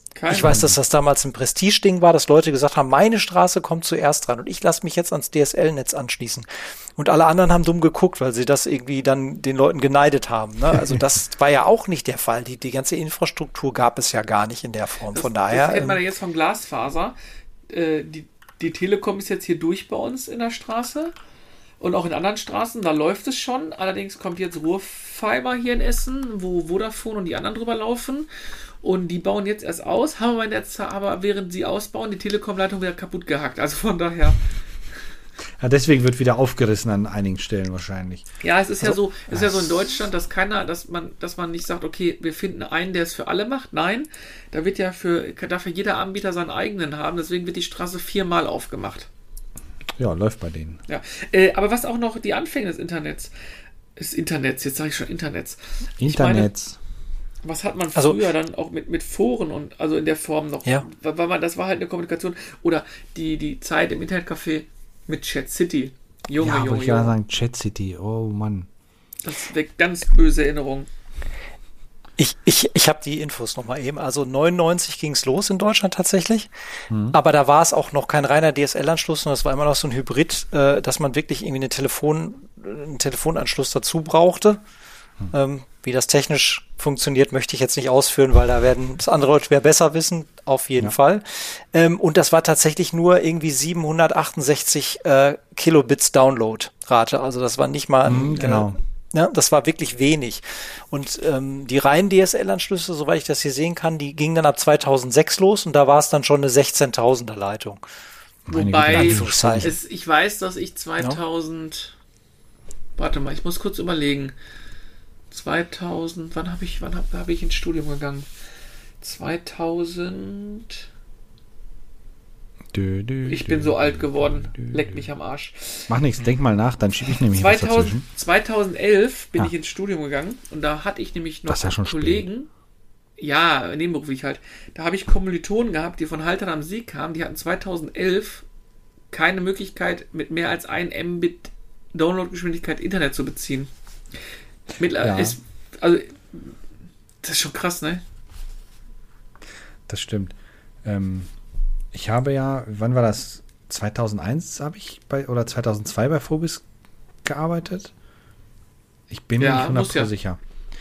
Keine Ich weiß, dass das damals ein Prestige-Ding war, dass Leute gesagt haben, meine Straße kommt zuerst dran und ich lasse mich jetzt ans D S L-Netz anschließen. Und alle anderen haben dumm geguckt, weil sie das irgendwie dann den Leuten geneidet haben. Ne? Also das war ja auch nicht der Fall. Die, die ganze Infrastruktur gab es ja gar nicht in der Form. Das, Von daher. Das kennt man ja ähm, jetzt von Glasfaser. Äh, die, die Telekom ist jetzt hier durch bei uns in der Straße. Und auch in anderen Straßen, da läuft es schon. Allerdings kommt jetzt Ruhrfiber hier in Essen, wo Vodafone und die anderen drüber laufen. Und die bauen jetzt erst aus, haben aber, jetzt, aber während sie ausbauen, die Telekom-Leitung wieder kaputt gehackt. Also von daher. Ja, deswegen wird wieder aufgerissen an einigen Stellen wahrscheinlich. Ja, es ist Also, ja so, es ist ja so in Deutschland, dass keiner, dass man, dass man nicht sagt, okay, wir finden einen, der es für alle macht. Nein, da wird ja für, darf ja jeder Anbieter seinen eigenen haben. Deswegen wird die Straße viermal aufgemacht. Ja, läuft bei denen. Ja, äh, aber was auch noch die Anfänge des Internets, des Internets, jetzt sage ich schon Internets. Ich Internet. meine, was hat man Also- früher dann auch mit, mit Foren und also in der Form noch? Ja. Weil man, das war halt eine Kommunikation. Oder die, die Zeit im Internetcafé mit Chat City. Junge, Ja, Junge, wollte ich gerade Junge. sagen, Chat City. Oh Mann. Das weckt ganz böse Erinnerungen. Ich, ich, ich habe die Infos nochmal eben. Also neunundneunzig ging es los in Deutschland tatsächlich. Aber da war es auch noch kein reiner D S L-Anschluss, sondern es war immer noch so ein Hybrid, äh, dass man wirklich irgendwie eine Telefon, einen Telefonanschluss dazu brauchte. Ähm, wie das technisch funktioniert, möchte ich jetzt nicht ausführen, weil da werden das andere Leute schwer besser wissen, auf jeden Ja. Fall. Ähm, und das war tatsächlich nur irgendwie siebenhundertachtundsechzig äh, Kilobits Download-Rate. Also das war nicht mal ein, Mhm, genau. Äh, ja, das war wirklich wenig. Und ähm, die reinen D S L-Anschlüsse, soweit ich das hier sehen kann, die gingen dann ab zweitausendsechs los und da war es dann schon eine sechzehntausender Leitung. Meine Wobei, Güte, Anführungszeichen. es, ich weiß, dass ich zweitausend, warte mal, ich muss kurz überlegen. zweitausend, wann habe ich, wann habe hab ich ins Studium gegangen? zweitausend, Dö, dö, ich dö, bin so alt dö, geworden, dö, dö. leck mich am Arsch. Mach nichts, denk mal nach, dann schiebe ich nämlich was zweitausend, dazwischen. zweitausendelf bin Ah. ich ins Studium gegangen und da hatte ich nämlich noch Das ist ja schon Kollegen, ja, nebenberuflich halt, da habe ich Kommilitonen gehabt, die von Haltern am See kamen, die hatten zweitausendelf keine Möglichkeit, mit mehr als ein Mbit Downloadgeschwindigkeit Internet zu beziehen. Mittlerweile Ja. ist, also, das ist schon krass, ne? Das stimmt. Ähm, ich habe ja, wann war das? zweitausendeins habe ich bei, oder zweitausendzwei bei Phobis gearbeitet. Ich bin mir Ja, nicht hundert muss ja. sicher.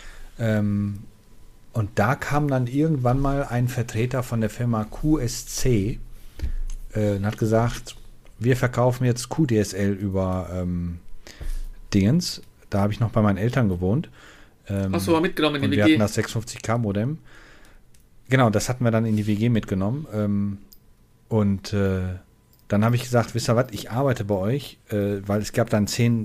Ähm, und da kam dann irgendwann mal ein Vertreter von der Firma Q S C äh, und hat gesagt, wir verkaufen jetzt Q D S L über ähm, Dingens. Da habe ich noch bei meinen Eltern gewohnt. Ähm, Hast du mal mitgenommen in und die wir W G? hatten das sechsundfünfzig K Modem. Genau, das hatten wir dann in die W G mitgenommen. Ähm, und äh, dann habe ich gesagt, wisst ihr was, ich arbeite bei euch, äh, weil es gab dann zehn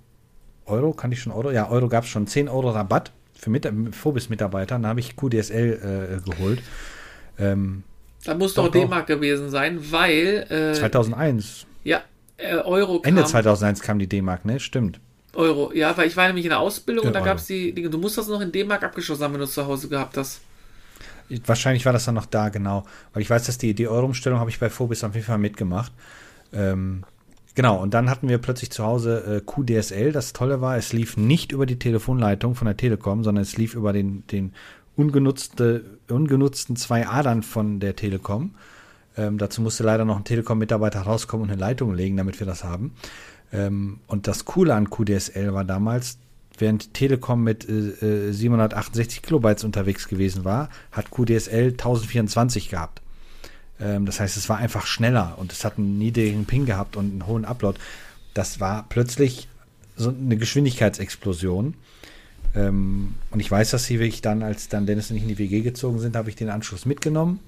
Euro, kann ich schon Euro? Ja, Euro gab es schon, zehn Euro Rabatt für Mit Phobis-Mitarbeiter. Dann habe ich Q D S L äh, geholt. Ähm, Da muss Doch, doch D-Mark gewesen sein, weil äh, zweitausendeins. ja, äh, Euro kam. Ende zweitausendeins kam die D-Mark, ne? Stimmt. Euro, ja, weil ich war nämlich in der Ausbildung und Ja, da Euro. gab es die Dinge, du musst das noch in D-Mark abgeschlossen haben, wenn du es zu Hause gehabt hast. Wahrscheinlich war das dann noch da, genau. Weil ich weiß, dass die, die Euro-Umstellung habe ich bei Phobis auf jeden Fall mitgemacht. Ähm, genau, und dann hatten wir plötzlich zu Hause äh, Q D S L. Das Tolle war, es lief nicht über die Telefonleitung von der Telekom, sondern es lief über den, den ungenutzte, ungenutzten zwei Adern von der Telekom. Ähm, dazu musste leider noch ein Telekom-Mitarbeiter rauskommen und eine Leitung legen, damit wir das haben. Ähm, und das Coole an Q D S L war damals, während Telekom mit äh, siebenhundertachtundsechzig Kilobytes unterwegs gewesen war, hat Q D S L tausendvierundzwanzig gehabt. Ähm, das heißt, es war einfach schneller und es hat einen niedrigen Ping gehabt und einen hohen Upload. Das war plötzlich so eine Geschwindigkeitsexplosion. Ähm, und ich weiß, dass sie wirklich dann, als dann Dennis und ich in die W G gezogen sind, habe ich den Anschluss mitgenommen.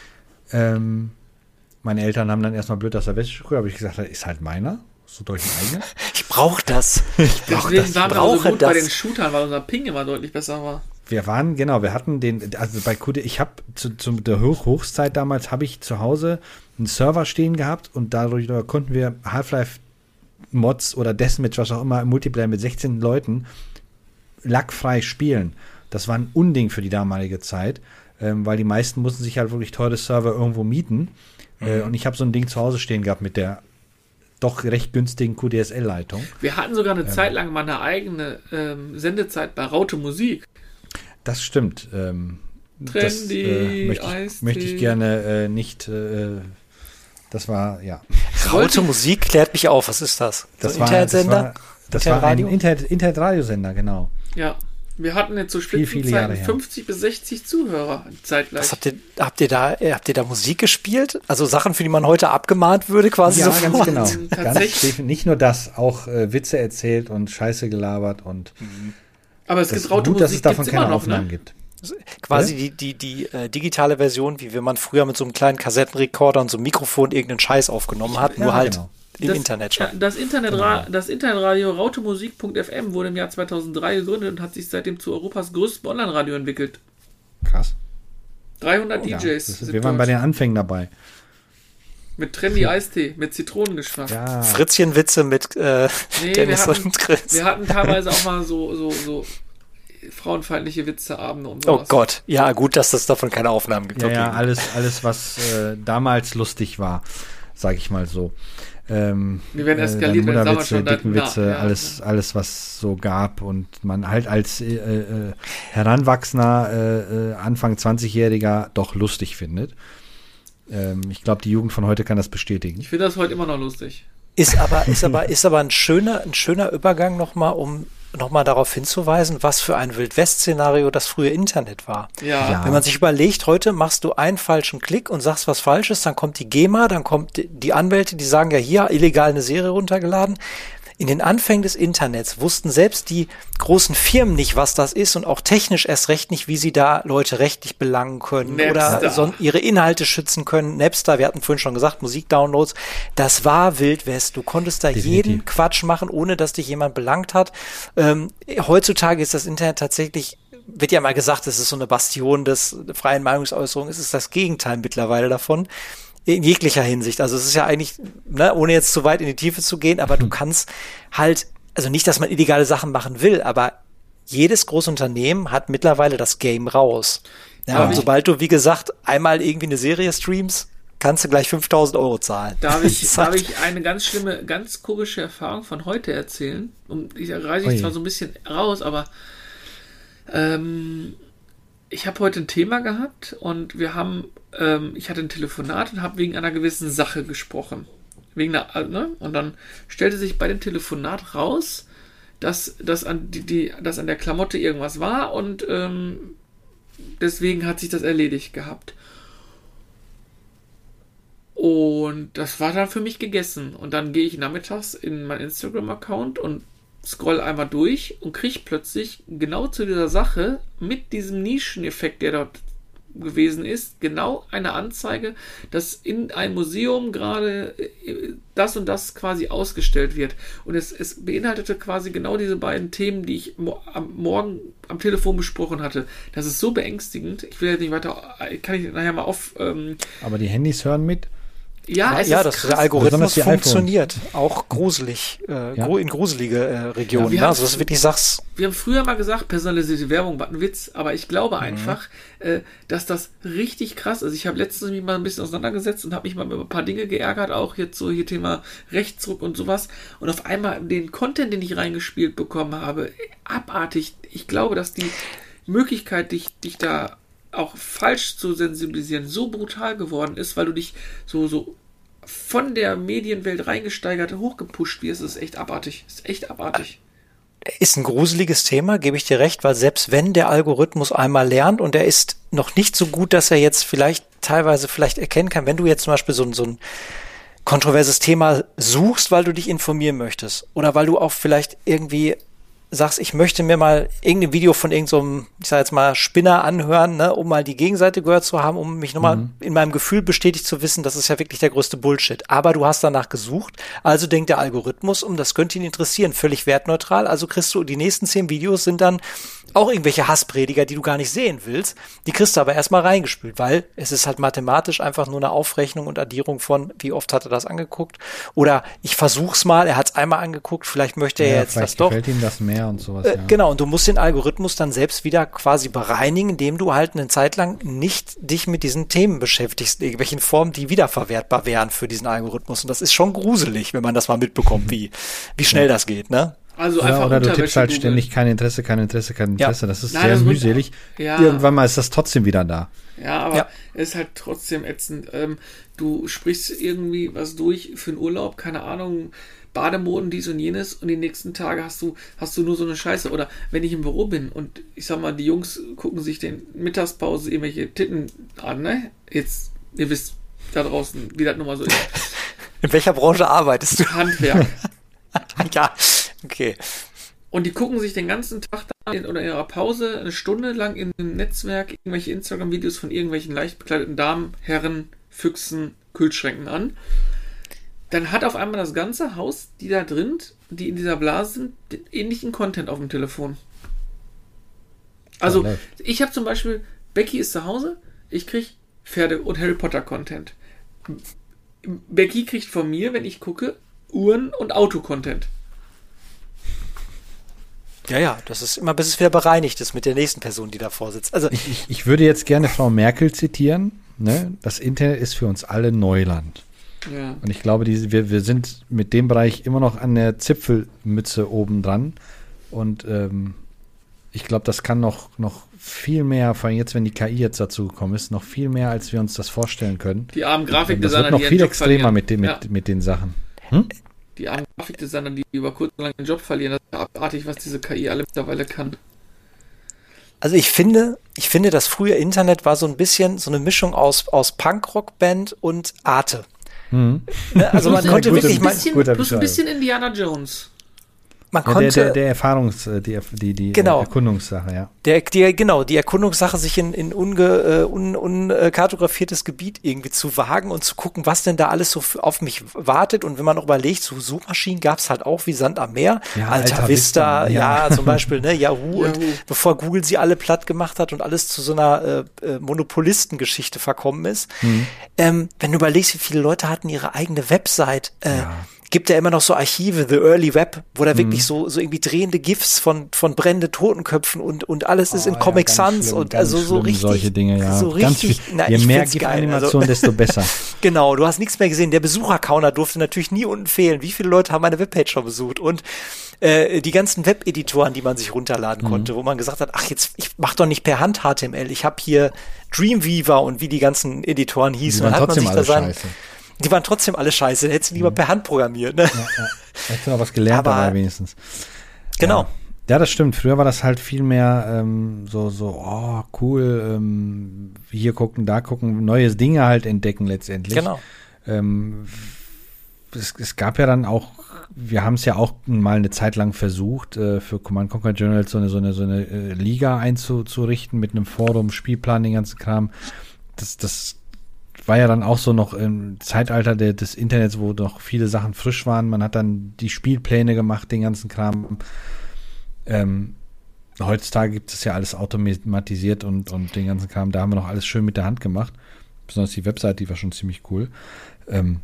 Ähm, meine Eltern haben dann erstmal blöd aus der Wäsche geguckt, aber ich gesagt, das ist halt meiner. So durch den eigenen. Ich brauche das. Ich brauche Deswegen das. waren Ich wir so brauche gut bei den das. Shootern, weil unser Ping immer deutlich besser war. Wir waren, genau, wir hatten den, also bei Q D, ich habe zu, zu der Hoch Hochzeit damals, habe ich zu Hause einen Server stehen gehabt und dadurch da konnten wir Half-Life-Mods oder Deathmatch, was auch immer, im Multiplayer mit sechzehn Leuten lackfrei spielen. Das war ein Unding für die damalige Zeit, ähm, weil die meisten mussten sich halt wirklich teure Server irgendwo mieten. Mhm. Äh, und ich habe so ein Ding zu Hause stehen gehabt mit der doch recht günstigen Q D S L-Leitung. Wir hatten sogar eine ähm, Zeit lang mal eine eigene ähm, Sendezeit bei Raute Musik. Das stimmt. Ähm, Das Trendy, äh, möchte, ich, Eistee. möchte ich gerne äh, nicht, äh, das war, ja. Raute Musik klärt mich auf, was ist das? Das so war, Internetsender? Das war, das war ein Internetradio? Internet, Internetradiosender, genau. Ja, wir hatten jetzt so Viel, viele Jahre Spitzenzeiten her. fünfzig bis sechzig Zuhörer zeitgleich. Was habt ihr, habt ihr da, äh, habt ihr da Musik gespielt? Also Sachen, für die man heute abgemahnt würde, quasi Ja, sofort? ganz genau. Ähm, Ganz tatsächlich- definitiv. Nicht nur das, auch äh, Witze erzählt und Scheiße gelabert und Aber es das gibt Raute gut, dass es Musik, davon gibt's keine immer noch, Aufnahmen ne? gibt. Quasi die, die, die äh, digitale Version, wie wenn man früher mit so einem kleinen Kassettenrekorder und so einem Mikrofon irgendeinen Scheiß aufgenommen hat, nur Ja, halt genau. im Das- Internet Ja, schon. das, Internetra das Internetradio rautemusik punkt f m wurde im Jahr zweitausenddrei gegründet und hat sich seitdem zu Europas größtem Online-Radio entwickelt. Krass. dreihundert Oh, ja. D Js Das ist, sind wir waren bei dort. den Anfängen dabei. Mit Trendy Eistee, mit Zitronengeschmack. Ja, Fritzchenwitze mit äh, Nee, wir Dennis hatten, und Chris. wir hatten teilweise auch mal so, so, so frauenfeindliche Witzeabende und Oh sowas. Gott, ja gut, dass es davon keine Aufnahmen gibt. ja, Okay. ja, alles, alles, was äh, damals lustig war, sag ich mal so. Ähm, Wir werden äh, eskaliert, wenn es dann damals Mutterwitze, schon da- Dickenwitze, ja, ja. alles, alles, was so gab und man halt als äh, äh, heranwachsender, äh, äh, Anfang zwanzigjähriger doch lustig findet. Ähm, ich glaube, die Jugend von heute kann das bestätigen. Ich finde das heute immer noch lustig. Ist aber, ist aber, ist aber ein schöner, ein schöner Übergang nochmal, um nochmal darauf hinzuweisen, was für ein Wild-West-Szenario das frühe Internet war. Ja. Ja. Wenn man sich überlegt, heute machst du einen falschen Klick und sagst was Falsches, dann kommt die GEMA, dann kommt die- die Anwälte, die sagen ja hier, illegal eine Serie runtergeladen. In den Anfängen des Internets wussten selbst die großen Firmen nicht, was das ist und auch technisch erst recht nicht, wie sie da Leute rechtlich belangen können Napster. oder son- ihre Inhalte schützen können. Napster, wir hatten vorhin schon gesagt, Musikdownloads, das war Wild West. Du konntest da Definitiv. jeden Quatsch machen, ohne dass dich jemand belangt hat. Ähm, heutzutage ist das Internet tatsächlich, wird ja mal gesagt, es ist so eine Bastion des freien Meinungsäußerung. Es ist das Gegenteil mittlerweile davon. In jeglicher Hinsicht. Also es ist ja eigentlich, ne, ohne jetzt zu weit in die Tiefe zu gehen, aber du kannst halt, also nicht, dass man illegale Sachen machen will, aber jedes Großunternehmen hat mittlerweile das Game raus. Ja, Darf und ich- sobald du, wie gesagt, einmal irgendwie eine Serie streamst, kannst du gleich fünftausend Euro zahlen. Darf Das ich, ist darf halt- ich eine ganz schlimme, ganz komische Erfahrung von heute erzählen? Und ich reiße Ui. ich zwar so ein bisschen raus, aber ähm, ich habe heute ein Thema gehabt und wir haben, ähm, ich hatte ein Telefonat und habe wegen einer gewissen Sache gesprochen. Wegen einer, ne? Und dann stellte sich bei dem Telefonat raus, dass, dass, an, die, die, dass an der Klamotte irgendwas war und ähm, deswegen hat sich das erledigt gehabt. Und das war dann für mich gegessen. Und dann gehe ich nachmittags in meinen Instagram-Account und scroll einmal durch und kriege plötzlich genau zu dieser Sache mit diesem Nischeneffekt, der dort gewesen ist, genau eine Anzeige, dass in einem Museum gerade äh, das und das quasi ausgestellt wird. Und es, es beinhaltete quasi genau diese beiden Themen, die ich mo am Morgen am Telefon besprochen hatte. Das ist so beängstigend. Ich will jetzt nicht weiter, kann ich nachher mal auf... Ähm, Aber die Handys hören mit. ja, es ja, ist dass krass. der Algorithmus Besonders die iPhones. funktioniert. Auch gruselig, äh, Ja. gru- in gruselige äh, Regionen. Ja, wir ne? haben- Also, dass du wirklich sagst, Wir haben früher mal gesagt, personalisierte Werbung war ein Witz, aber ich glaube einfach, äh, dass das richtig krass ist. Ich habe letztens mich mal ein bisschen auseinandergesetzt und habe mich mal über ein paar Dinge geärgert, auch jetzt so hier Thema Rechtsruck und sowas. Und auf einmal den Content, den ich reingespielt bekommen habe, abartig. Ich glaube, dass die Möglichkeit, dich, dich da auch falsch zu sensibilisieren, so brutal geworden ist, weil du dich so, so von der Medienwelt reingesteigert, hochgepusht wirst, ist echt abartig. Ist echt abartig. ist ein gruseliges Thema, gebe ich dir recht, weil selbst wenn der Algorithmus einmal lernt und er ist noch nicht so gut, dass er jetzt vielleicht teilweise vielleicht erkennen kann, wenn du jetzt zum Beispiel so ein, so ein kontroverses Thema suchst, weil du dich informieren möchtest oder weil du auch vielleicht irgendwie sagst, ich möchte mir mal irgendein Video von irgendeinem, so ich sag jetzt mal, Spinner anhören, ne, um mal die Gegenseite gehört zu haben, um mich nochmal Mhm. in meinem Gefühl bestätigt zu wissen, das ist ja wirklich der größte Bullshit. Aber du hast danach gesucht, also denkt der Algorithmus, um das könnte ihn interessieren, völlig wertneutral, also kriegst du, die nächsten zehn Videos sind dann auch irgendwelche Hassprediger, die du gar nicht sehen willst, die kriegst du aber erstmal reingespült, weil es ist halt mathematisch einfach nur eine Aufrechnung und Addierung von, wie oft hat er das angeguckt, oder ich versuch's mal, er hat's einmal angeguckt, vielleicht möchte er Ja, jetzt das vielleicht doch. gefällt ihm das mehr und sowas. Äh, ja. Genau, und du musst den Algorithmus dann selbst wieder quasi bereinigen, indem du halt eine Zeit lang nicht dich mit diesen Themen beschäftigst, in irgendwelchen Formen, die wiederverwertbar wären für diesen Algorithmus. Und das ist schon gruselig, wenn man das mal mitbekommt, wie, wie schnell das geht, ne? Also oder, einfach oder du tippst Unterwäsche halt googeln. ständig kein Interesse, kein Interesse, kein Interesse. Ja. Das ist Nein, sehr das bringt- mühselig. Ja. Irgendwann mal ist das trotzdem wieder da. Ja, aber Ja. es ist halt trotzdem ätzend. Ähm, du sprichst irgendwie was durch für einen Urlaub, keine Ahnung, Bademoden, dies und jenes, und die nächsten Tage hast du, hast du nur so eine Scheiße. Oder wenn ich im Büro bin und ich sag mal, die Jungs gucken sich den Mittagspause irgendwelche Titten an, ne? Jetzt, ihr wisst da draußen, wie das nun mal so ist. In welcher Branche arbeitest du? Handwerk. Ja, okay. Und die gucken sich den ganzen Tag da in, oder in ihrer Pause eine Stunde lang in dem Netzwerk irgendwelche Instagram-Videos von irgendwelchen leicht bekleideten Damen, Herren, Füchsen, Kühlschränken an. Dann hat auf einmal das ganze Haus, die da drin, die in dieser Blase sind, den ähnlichen Content auf dem Telefon. Also, Ja, läuft. ich habe zum Beispiel, Becky ist zu Hause, ich kriege Pferde- und Harry Potter-Content. Becky kriegt von mir, wenn ich gucke, Uhren- und Auto-Content. Ja, ja, das ist immer, bis es wieder bereinigt ist mit der nächsten Person, die davor sitzt. Also, Ich, ich, ich würde jetzt gerne Frau Merkel zitieren. Ne? Das Internet ist für uns alle Neuland. Ja. Und ich glaube, diese, wir, wir sind mit dem Bereich immer noch an der Zipfelmütze oben dran. Und ähm, ich glaube, das kann noch, noch viel mehr, vor allem jetzt, wenn die K I jetzt dazu gekommen ist, noch viel mehr, als wir uns das vorstellen können. Die armen Das Grafikdesigner, wird noch die ihren viel Job extremer verlieren. mit, den, mit, Ja. mit den Sachen. Hm? Die armen Grafikdesigner, die über kurz oder lang den Job verlieren, das ist abartig, was diese K I alle mittlerweile kann. also ich finde, ich finde, das frühe Internet war so ein bisschen so eine Mischung aus, aus Punkrock-Band und Arte. Mhm. Ne? Also man Ja, konnte gute- wirklich, Ein man, bisschen, guter plus ein Beschreibung. bisschen Indiana Jones. man Ja, der, konnte, der, der Erfahrungs-, äh, die, die, die Genau. Erkundungssache, ja. Der, die, genau, die Erkundungssache, sich in, in unge, äh, un, unkartografiertes Gebiet irgendwie zu wagen und zu gucken, was denn da alles so f- auf mich wartet. Und wenn man auch überlegt, so Suchmaschinen gab es halt auch wie Sand am Meer. Ja, Alta, Alta Vista, Vista, ja. ja. zum Beispiel, ne, Yahoo. Und Yahoo. bevor Google sie alle platt gemacht hat und alles zu so einer äh, äh, Monopolistengeschichte verkommen ist. Mhm. Ähm, wenn du überlegst, wie viele Leute hatten ihre eigene Website, äh, Ja. gibt ja immer noch so Archive, The Early Web, wo da wirklich so, so irgendwie drehende GIFs von, von brennende Totenköpfen und, und alles ist Oh, in ja, Comic ganz Sans schlimm, und ganz also so schlimm, richtig. solche Dinge, ja. So Ganz richtig. viel, na, je ich mehr find's geil. GIF-Animation, Also, desto besser. genau, du hast nichts mehr gesehen. Der Besuchercounter durfte natürlich nie unten fehlen. Wie viele Leute haben meine Webpage schon besucht? Und äh, die ganzen Webeditoren, die man sich runterladen Mhm. konnte, wo man gesagt hat, ach, jetzt, ich mach doch nicht per Hand H T M L. Ich habe hier Dreamweaver und wie die ganzen Editoren Die hießen. waren Dann hat man trotzdem sich da alle sein, scheiße. die waren trotzdem alle scheiße. Hättest du lieber per Hand programmiert, ne? Ja, ja. Hättest du noch was gelernt Aber- dabei wenigstens. Genau. Ja. Ja, das stimmt. Früher war das halt viel mehr ähm, so, so, oh, cool, ähm, hier gucken, da gucken, neue Dinge halt entdecken letztendlich. Genau. Ähm, es, es gab ja dann auch, wir haben es ja auch mal eine Zeit lang versucht, äh, für Command Conquer Journal so eine, so eine, so eine äh, Liga einzurichten mit einem Forum, Spielplan, den ganzen Kram. Das, das war ja dann auch so noch im Zeitalter der, des Internets, wo noch viele Sachen frisch waren. Man hat dann die Spielpläne gemacht, den ganzen Kram. Ähm, heutzutage gibt es ja alles automatisiert und, und den ganzen Kram. Da haben wir noch alles schön mit der Hand gemacht. Besonders die Website, die war schon ziemlich cool. Ähm,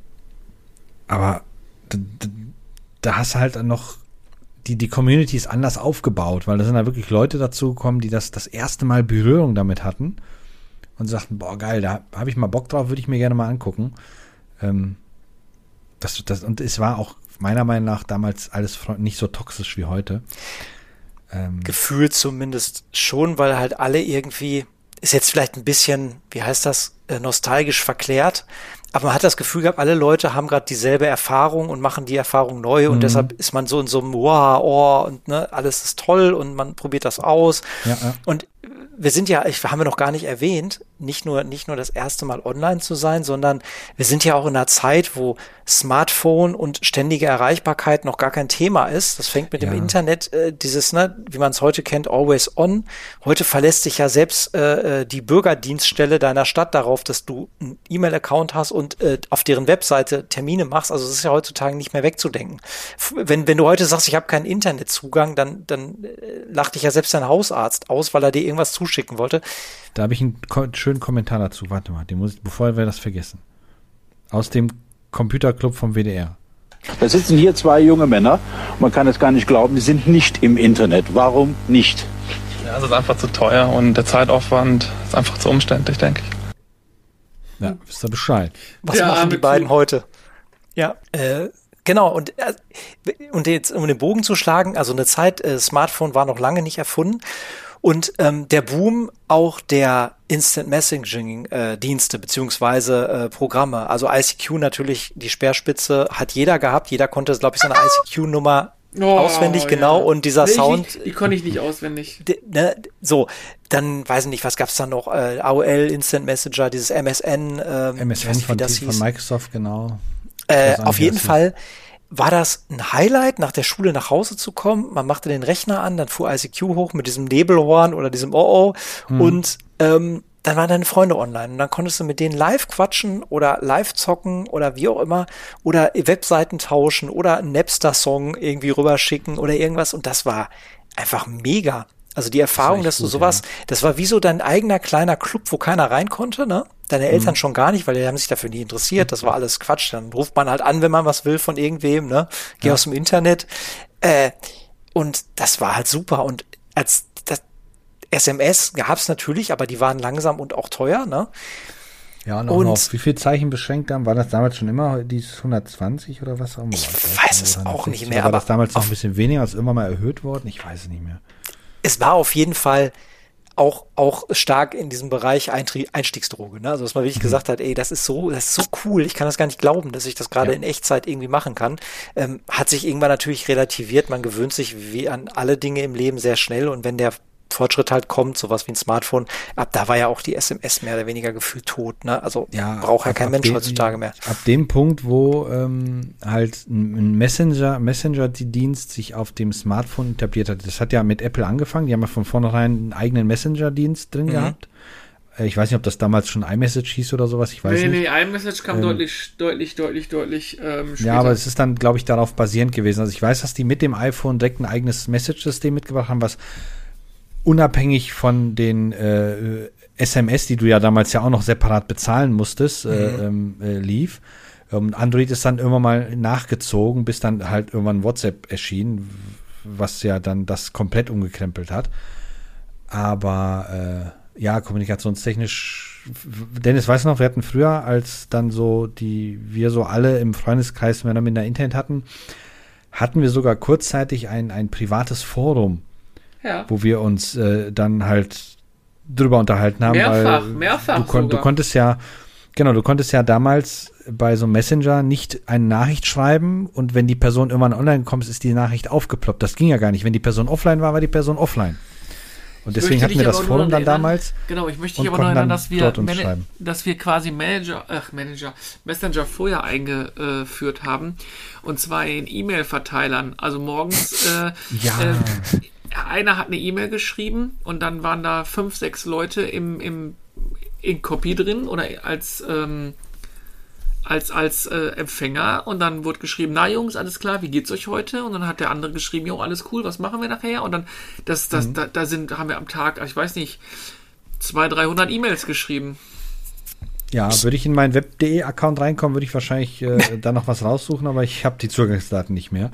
aber da, da, da hast du halt noch, die, die Community ist anders aufgebaut, weil da sind da wirklich Leute dazu gekommen, die das das erste Mal Berührung damit hatten und sagten, boah, geil, da habe ich mal Bock drauf, würde ich mir gerne mal angucken. Ähm, das, das, und es war auch meiner Meinung nach damals alles nicht so toxisch wie heute. Ähm, Gefühlt zumindest schon, weil halt alle irgendwie, ist jetzt vielleicht ein bisschen, wie heißt das, äh, nostalgisch verklärt, aber man hat das Gefühl gehabt, alle Leute haben gerade dieselbe Erfahrung und machen die Erfahrung neu und Mhm. deshalb ist man so in so einem wow, oh, und ne, alles ist toll und man probiert das aus. ja, ja. Und wir sind ja, ich, haben wir noch gar nicht erwähnt, nicht nur, nicht nur das erste Mal online zu sein, sondern wir sind ja auch in einer Zeit, wo Smartphone und ständige Erreichbarkeit noch gar kein Thema ist. Das fängt mit Ja. dem Internet, äh, dieses, ne, wie man es heute kennt, always on. Heute verlässt sich ja selbst äh, die Bürgerdienststelle deiner Stadt darauf, dass du einen E-Mail-Account hast und äh, auf deren Webseite Termine machst. Also es ist ja heutzutage nicht mehr wegzudenken. F- Wenn, wenn du heute sagst, ich habe keinen Internetzugang, dann, dann äh, lacht dich ja selbst dein Hausarzt aus, weil er dir irgendwas zuschicken wollte. Da habe ich einen ko schönen Kommentar dazu. Warte mal, den muss ich, bevor wir das vergessen. Aus dem Computerclub vom W D R. Da sitzen hier zwei junge Männer, man kann es gar nicht glauben, die sind nicht im Internet. Warum nicht? Ja, es ist einfach zu teuer und der Zeitaufwand ist einfach zu umständlich, denke ich. Ja, wisst ihr Bescheid. Was Der machen arme die beiden Typ. heute? Ja, äh, Genau, und, äh, und jetzt, um den Bogen zu schlagen, also eine Zeit, äh, Smartphone war noch lange nicht erfunden und ähm, der Boom auch der Instant Messaging äh, Dienste beziehungsweise äh, Programme, also I C Q natürlich, die Speerspitze hat jeder gehabt, jeder konnte, glaube ich, seine I C Q-Nummer oh, auswendig, genau, ja. Und dieser nee, Sound. Ich, die konnte ich nicht auswendig. De, ne, so, dann weiß ich nicht, was gab's da noch, äh, A O L, Instant Messenger, dieses M S N. Ähm, M S N nicht, von, das von Microsoft, genau. Äh, auf jeden Fall war das ein Highlight, nach der Schule nach Hause zu kommen. Man machte den Rechner an, dann fuhr I C Q hoch mit diesem Nebelhorn oder diesem Oh-Oh hm. und ähm, dann waren deine Freunde online und dann konntest du mit denen live quatschen oder live zocken oder wie auch immer oder Webseiten tauschen oder einen Napster-Song irgendwie rüberschicken oder irgendwas und das war einfach mega. Also die Erfahrung, das dass du gut, sowas, ja. Das war wie so dein eigener kleiner Club, wo keiner rein konnte, ne? Deine Eltern mhm. schon gar nicht, weil die haben sich dafür nie interessiert. Das war alles Quatsch. Dann ruft man halt an, wenn man was will von irgendwem, ne? Geh ja. aus dem Internet. Äh, und das war halt super. Und als das S M S gab's natürlich, aber die waren langsam und auch teuer, ne? Ja, und auch und noch auf wie viel Zeichen beschränkt haben? War das damals schon immer dieses hundertzwanzig oder was? Ich weiß es auch nicht mehr. War das damals noch ein bisschen weniger, als immer mal erhöht worden? Ich weiß es nicht mehr. Es war auf jeden Fall auch, auch stark in diesem Bereich Eintrie- Einstiegsdroge, ne? Also, dass man wirklich mhm. gesagt hat, ey, das ist so, das ist so cool. Ich kann das gar nicht glauben, dass ich das gerade ja. in Echtzeit irgendwie machen kann. Ähm, hat sich irgendwann natürlich relativiert. Man gewöhnt sich wie an alle Dinge im Leben sehr schnell. Und wenn der Fortschritt halt kommt, sowas wie ein Smartphone, ab da war ja auch die S M S mehr oder weniger gefühlt tot, ne? Also ja, braucht ja kein Mensch dem, heutzutage mehr. Ab dem Punkt, wo ähm, halt ein Messenger, Messenger-Dienst sich auf dem Smartphone etabliert hat, das hat ja mit Apple angefangen, die haben ja von vornherein einen eigenen Messenger-Dienst drin mhm. gehabt. Ich weiß nicht, ob das damals schon iMessage hieß oder sowas, ich weiß nee, nicht. Nee, nee, iMessage kam ähm, deutlich, deutlich, deutlich, deutlich ähm, später. Ja, aber es ist dann, glaube ich, darauf basierend gewesen. Also ich weiß, dass die mit dem iPhone direkt ein eigenes Message-System mitgebracht haben, was unabhängig von den äh, S M S, die du ja damals ja auch noch separat bezahlen musstest, mhm. äh, ähm, äh, lief. Ähm, Android ist dann irgendwann mal nachgezogen, bis dann halt irgendwann WhatsApp erschien, was ja dann das komplett umgekrempelt hat. Aber äh, ja, kommunikationstechnisch, Dennis, weißt du noch, wir hatten früher, als dann so die, wir so alle im Freundeskreis, wenn wir dann mit der Internet hatten, hatten wir sogar kurzzeitig ein, ein privates Forum, ja. wo wir uns äh, dann halt drüber unterhalten haben. Mehrfach, weil mehrfach du, kon- du konntest ja, genau, du konntest ja damals bei so einem Messenger nicht eine Nachricht schreiben und wenn die Person irgendwann online gekommen ist, ist die Nachricht aufgeploppt. Das ging ja gar nicht. Wenn die Person offline war, war die Person offline. Und deswegen hatten wir das Forum dann erinnern, damals. Genau, ich möchte dich aber noch erinnern, dass wir, man- dass wir quasi Manager, ach Manager, Messenger vorher eingeführt haben. Und zwar in E-Mail-Verteilern. Also morgens äh, ja. äh, einer hat eine E-Mail geschrieben und dann waren da fünf, sechs Leute im, im, in Kopie drin oder als, ähm, als, als äh, Empfänger und dann wurde geschrieben, na Jungs, alles klar, wie geht's euch heute? Und dann hat der andere geschrieben, jo, alles cool, was machen wir nachher? Und dann, das, das, mhm. da, da sind, haben wir am Tag, ich weiß nicht, zweihundert, dreihundert E-Mails geschrieben. Ja, würde ich in meinen web punkt de-Account reinkommen, würde ich wahrscheinlich äh, da noch was raussuchen, aber ich habe die Zugangsdaten nicht mehr.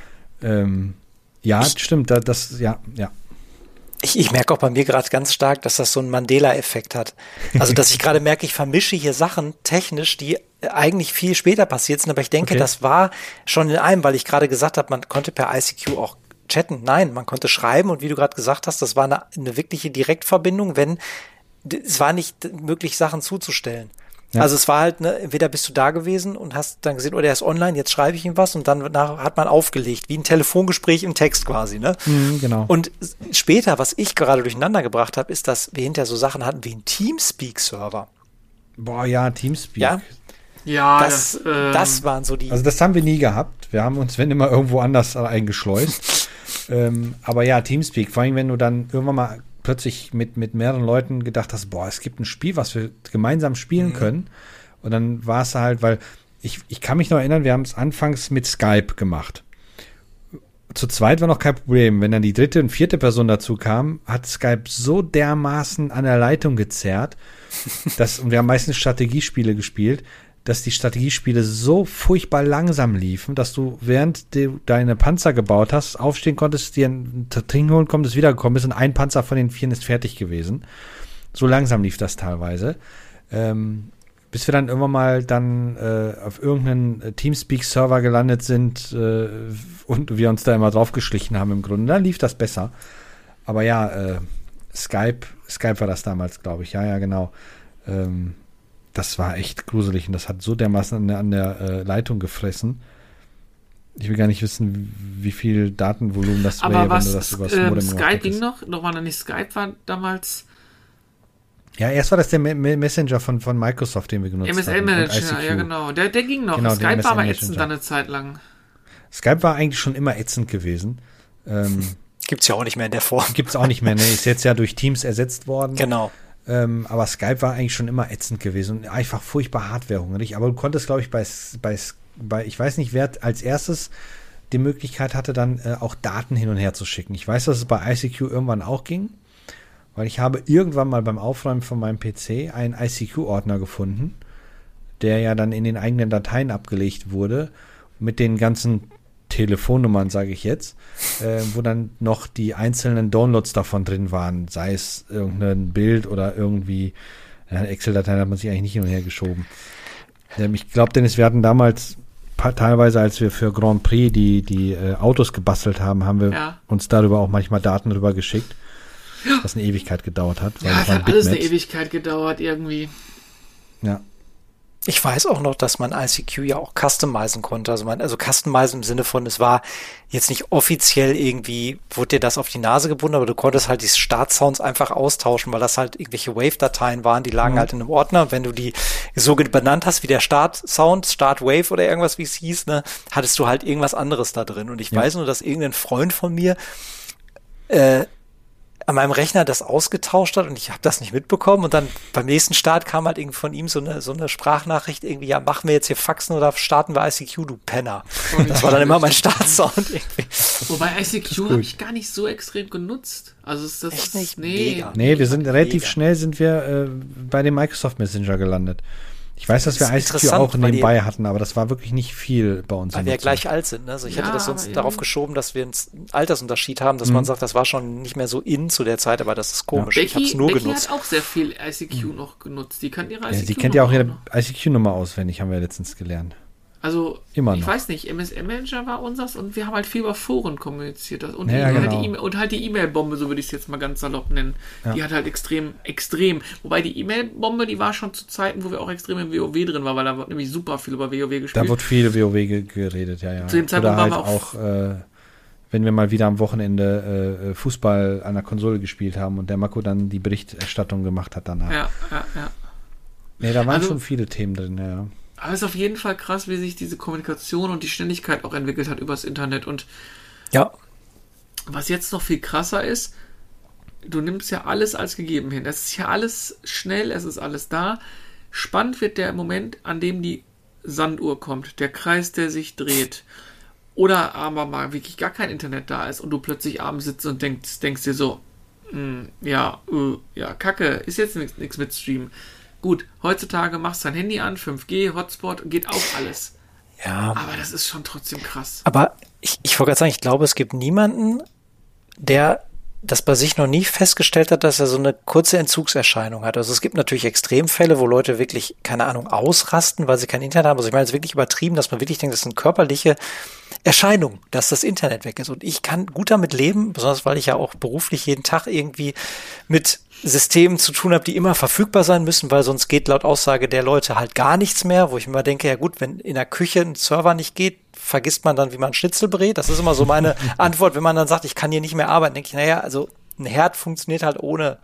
Ähm, ja, ich, stimmt, da, das, ja, ja. Ich, ich merke auch bei mir gerade ganz stark, dass das so einen Mandela-Effekt hat. Also, dass ich gerade merke, ich vermische hier Sachen technisch, die eigentlich viel später passiert sind, aber ich denke, okay. das war schon in einem, weil ich gerade gesagt habe, man konnte per I C Q auch chatten. Nein, man konnte schreiben und wie du gerade gesagt hast, das war eine, eine wirkliche Direktverbindung, wenn es war nicht möglich, Sachen zuzustellen. Ja. Also es war halt, ne, entweder bist du da gewesen und hast dann gesehen, oh, der ist online, jetzt schreibe ich ihm was und dann nach, hat man aufgelegt, wie ein Telefongespräch im Text quasi, ne? Mhm, genau. Und später, was ich gerade durcheinander gebracht habe, ist, dass wir hinterher so Sachen hatten wie einen Teamspeak-Server. Boah, ja, Teamspeak. Ja, ja das, das, ähm, das waren so die... Also das haben wir nie gehabt. Wir haben uns, wenn immer, irgendwo anders eingeschleust. ähm, aber ja, Teamspeak, vor allem, wenn du dann irgendwann mal plötzlich mit, mit mehreren Leuten gedacht hast, boah, es gibt ein Spiel, was wir gemeinsam spielen mhm. können. Und dann war es halt, weil ich, ich kann mich noch erinnern, wir haben es anfangs mit Skype gemacht. Zu zweit war noch kein Problem. Wenn dann die dritte und vierte Person dazu kam, hat Skype so dermaßen an der Leitung gezerrt, dass, und wir haben meistens Strategiespiele gespielt, dass die Strategiespiele so furchtbar langsam liefen, dass du, während du deine Panzer gebaut hast, aufstehen konntest, dir ein Trinken holen konntest, wiedergekommen bist und ein Panzer von den vier ist fertig gewesen. So langsam lief das teilweise. Ähm, bis wir dann irgendwann mal dann äh, auf irgendeinen Teamspeak-Server gelandet sind äh, und wir uns da immer draufgeschlichen haben im Grunde. Dann lief das besser. Aber ja, äh, Skype, Skype war das damals, glaube ich. Ja, ja, genau. Ähm, das war echt gruselig und das hat so dermaßen an der, an der äh, Leitung gefressen. Ich will gar nicht wissen, wie viel Datenvolumen das wäre, wenn du das über das ähm, Modem Skype gemacht ging hättest. noch, noch war noch nicht Skype, war damals Ja, erst war das der Me- Me- Messenger von, von Microsoft, den wir genutzt M S haben. N und Manager, I C Q. ja genau. Der, der ging noch. Genau, den Skype war aber M S N ätzend Messenger. dann eine Zeit lang. Skype war eigentlich schon immer ätzend gewesen. Ähm, Gibt's ja auch nicht mehr in der Form. Gibt's auch nicht mehr, ne? Ist jetzt ja durch Teams ersetzt worden. Genau. Ähm, aber Skype war eigentlich schon immer ätzend gewesen und einfach furchtbar hardwarehungrig. Aber du konntest, glaube ich, bei, bei, bei, ich weiß nicht, wer als erstes die Möglichkeit hatte, dann äh, auch Daten hin und her zu schicken. Ich weiß, dass es bei I C Q irgendwann auch ging, weil ich habe irgendwann mal beim Aufräumen von meinem P C einen I C Q-Ordner gefunden, der ja dann in den eigenen Dateien abgelegt wurde, mit den ganzen Telefonnummern, sage ich jetzt, äh, wo dann noch die einzelnen Downloads davon drin waren, sei es irgendein Bild oder irgendwie, ja, Excel-Dateien hat man sich eigentlich nicht hin und her geschoben. Ähm, ich glaube, Dennis, wir hatten damals pa- teilweise, als wir für Grand Prix die, die äh, Autos gebastelt haben, haben wir Ja. uns darüber auch manchmal Daten rüber geschickt, was eine Ewigkeit gedauert hat. weil Ja, das es waren hat alles eine Bitmaps. Ewigkeit gedauert irgendwie. Ja. Ich weiß auch noch, dass man I C Q ja auch customizen konnte. Also man, also customizen im Sinne von, es war jetzt nicht offiziell irgendwie, wurde dir das auf die Nase gebunden, aber du konntest halt die Startsounds einfach austauschen, weil das halt irgendwelche Wave-Dateien waren, die lagen Mhm. halt in einem Ordner. Und wenn du die so benannt hast wie der Start-Sound, Start-Wave oder irgendwas, wie es hieß, ne, hattest du halt irgendwas anderes da drin. Und ich Ja. weiß nur, dass irgendein Freund von mir äh, an meinem Rechner das ausgetauscht hat und ich habe das nicht mitbekommen und dann beim nächsten Start kam halt irgendwie von ihm so eine so eine Sprachnachricht irgendwie, ja, machen wir jetzt hier Faxen oder starten wir I C Q, du Penner. Das war dann immer mein Startsound irgendwie. Wobei I C Q habe ich gar nicht so extrem genutzt. Also ist das Echt nicht? nee. Mega. Nee, wir sind relativ Mega. schnell sind wir äh, bei dem Microsoft Messenger gelandet. Ich weiß, dass wir Das I ist C Q interessant, auch weil nebenbei die- hatten, aber das war wirklich nicht viel bei uns. Weil in wir ja Nutzung. gleich alt sind. Ne? Also ich Ja, hätte das sonst aber darauf irgendwie- geschoben, dass wir einen Altersunterschied haben, dass Mhm. man sagt, das war schon nicht mehr so in zu der Zeit, aber das ist komisch. Ich habe Becky, es nur Becky genutzt. hat auch sehr viel I C Q noch genutzt. Die kann ihre I C Q Ja, sie kennt ja auch noch. ihre I C Q-Nummer auswendig, haben wir letztens gelernt. Also, Immer ich noch. weiß nicht, M S N Manager war unseres und wir haben halt viel über Foren kommuniziert. Und, Ja, halt genau. die E-Mail- und halt die E-Mail-Bombe, so würde ich es jetzt mal ganz salopp nennen. Ja. Die hat halt extrem, extrem. Wobei die E-Mail-Bombe, die war schon zu Zeiten, wo wir auch extrem im WoW drin waren, weil da wird nämlich super viel über WoW gespielt. Da wird viel WoW ge geredet, ja, ja. Zu dem Zeitpunkt Oder halt waren wir auch, äh, wenn wir mal wieder am Wochenende äh, Fußball an der Konsole gespielt haben und der Mako dann die Berichterstattung gemacht hat danach. ja, ja, ja. Nee, da waren Also- schon viele Themen drin, ja, ja. Aber es ist auf jeden Fall krass, wie sich diese Kommunikation und die Schnelligkeit auch entwickelt hat übers Internet. Und Ja, was jetzt noch viel krasser ist, du nimmst ja alles als gegeben hin. Es ist ja alles schnell, es ist alles da. Spannend wird der Moment, an dem die Sanduhr kommt, der Kreis, der sich dreht. Oder aber mal wirklich gar kein Internet da ist und du plötzlich abends sitzt und denkst, denkst dir so, hm, ja, äh, ja, Kacke, ist jetzt nichts mit Stream. Gut, heutzutage machst du dein Handy an, fünf G, Hotspot, geht auch alles. ja. Aber das ist schon trotzdem krass. Aber ich, ich wollte gerade sagen, ich glaube, es gibt niemanden, der das bei sich noch nie festgestellt hat, dass er so eine kurze Entzugserscheinung hat. Also es gibt natürlich Extremfälle, wo Leute wirklich, keine Ahnung, ausrasten, weil sie kein Internet haben. Also ich meine, es ist wirklich übertrieben, dass man wirklich denkt, das ist eine körperliche Erscheinung, dass das Internet weg ist. Und ich kann gut damit leben, besonders weil ich ja auch beruflich jeden Tag irgendwie mit Systemen zu tun habe, die immer verfügbar sein müssen, weil sonst geht laut Aussage der Leute halt gar nichts mehr, wo ich mir immer denke, ja gut, wenn in der Küche ein Server nicht geht, vergisst man dann, wie man Schnitzel brät. Das ist immer so meine Antwort, wenn man dann sagt, ich kann hier nicht mehr arbeiten, denke ich, naja, also ein Herd funktioniert halt ohne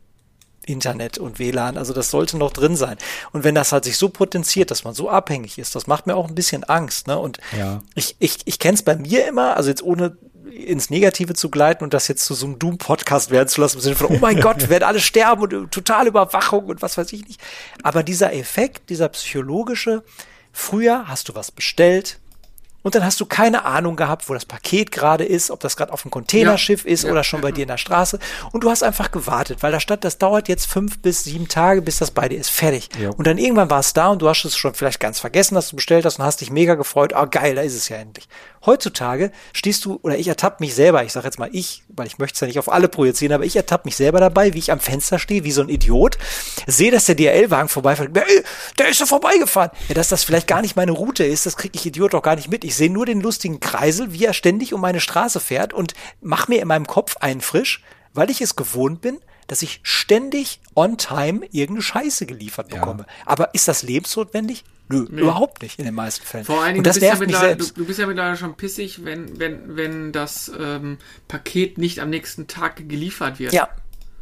Internet und W L A N, also das sollte noch drin sein. Und wenn das halt sich so potenziert, dass man so abhängig ist, das macht mir auch ein bisschen Angst, ne? Und Ja. ich, ich, ich kenne es bei mir immer, also jetzt ohne ins Negative zu gleiten und das jetzt zu so einem Doom-Podcast werden zu lassen, im Sinne von, oh mein Gott, wir werden alle sterben und äh, totale Überwachung und was weiß ich nicht. Aber dieser Effekt, dieser psychologische, früher hast du was bestellt, und dann hast du keine Ahnung gehabt, wo das Paket gerade ist, ob das gerade auf dem Containerschiff Ja, ist ja, oder schon bei dir in der Straße. Und du hast einfach gewartet, weil da stand, das dauert jetzt fünf bis sieben Tage, bis das bei dir ist. Fertig. Ja. Und dann irgendwann war es da und du hast es schon vielleicht ganz vergessen, dass du bestellt hast und hast dich mega gefreut. Ah, geil, da ist es ja endlich. heutzutage stehst du, oder ich ertappe mich selber, ich sage jetzt mal ich, weil ich möchte es ja nicht auf alle projizieren, aber ich ertappe mich selber dabei, wie ich am Fenster stehe, wie so ein Idiot, sehe, dass der D H L-Wagen vorbeifährt, ey, der ist ja vorbeigefahren. Ja, dass das vielleicht gar nicht meine Route ist, das kriege ich Idiot doch gar nicht mit. Ich sehe nur den lustigen Kreisel, wie er ständig um meine Straße fährt und mache mir in meinem Kopf einen frisch, weil ich es gewohnt bin, dass ich ständig on time irgendeine Scheiße geliefert bekomme. Ja. Aber ist das lebensnotwendig? Nö, nee. Überhaupt nicht in den meisten Fällen. Vor allen Dingen, und das du, bist nervt ja mich mittlerweile, selbst. Du, du bist ja mittlerweile schon pissig, wenn, wenn, wenn das ähm, Paket nicht am nächsten Tag geliefert wird. Ja.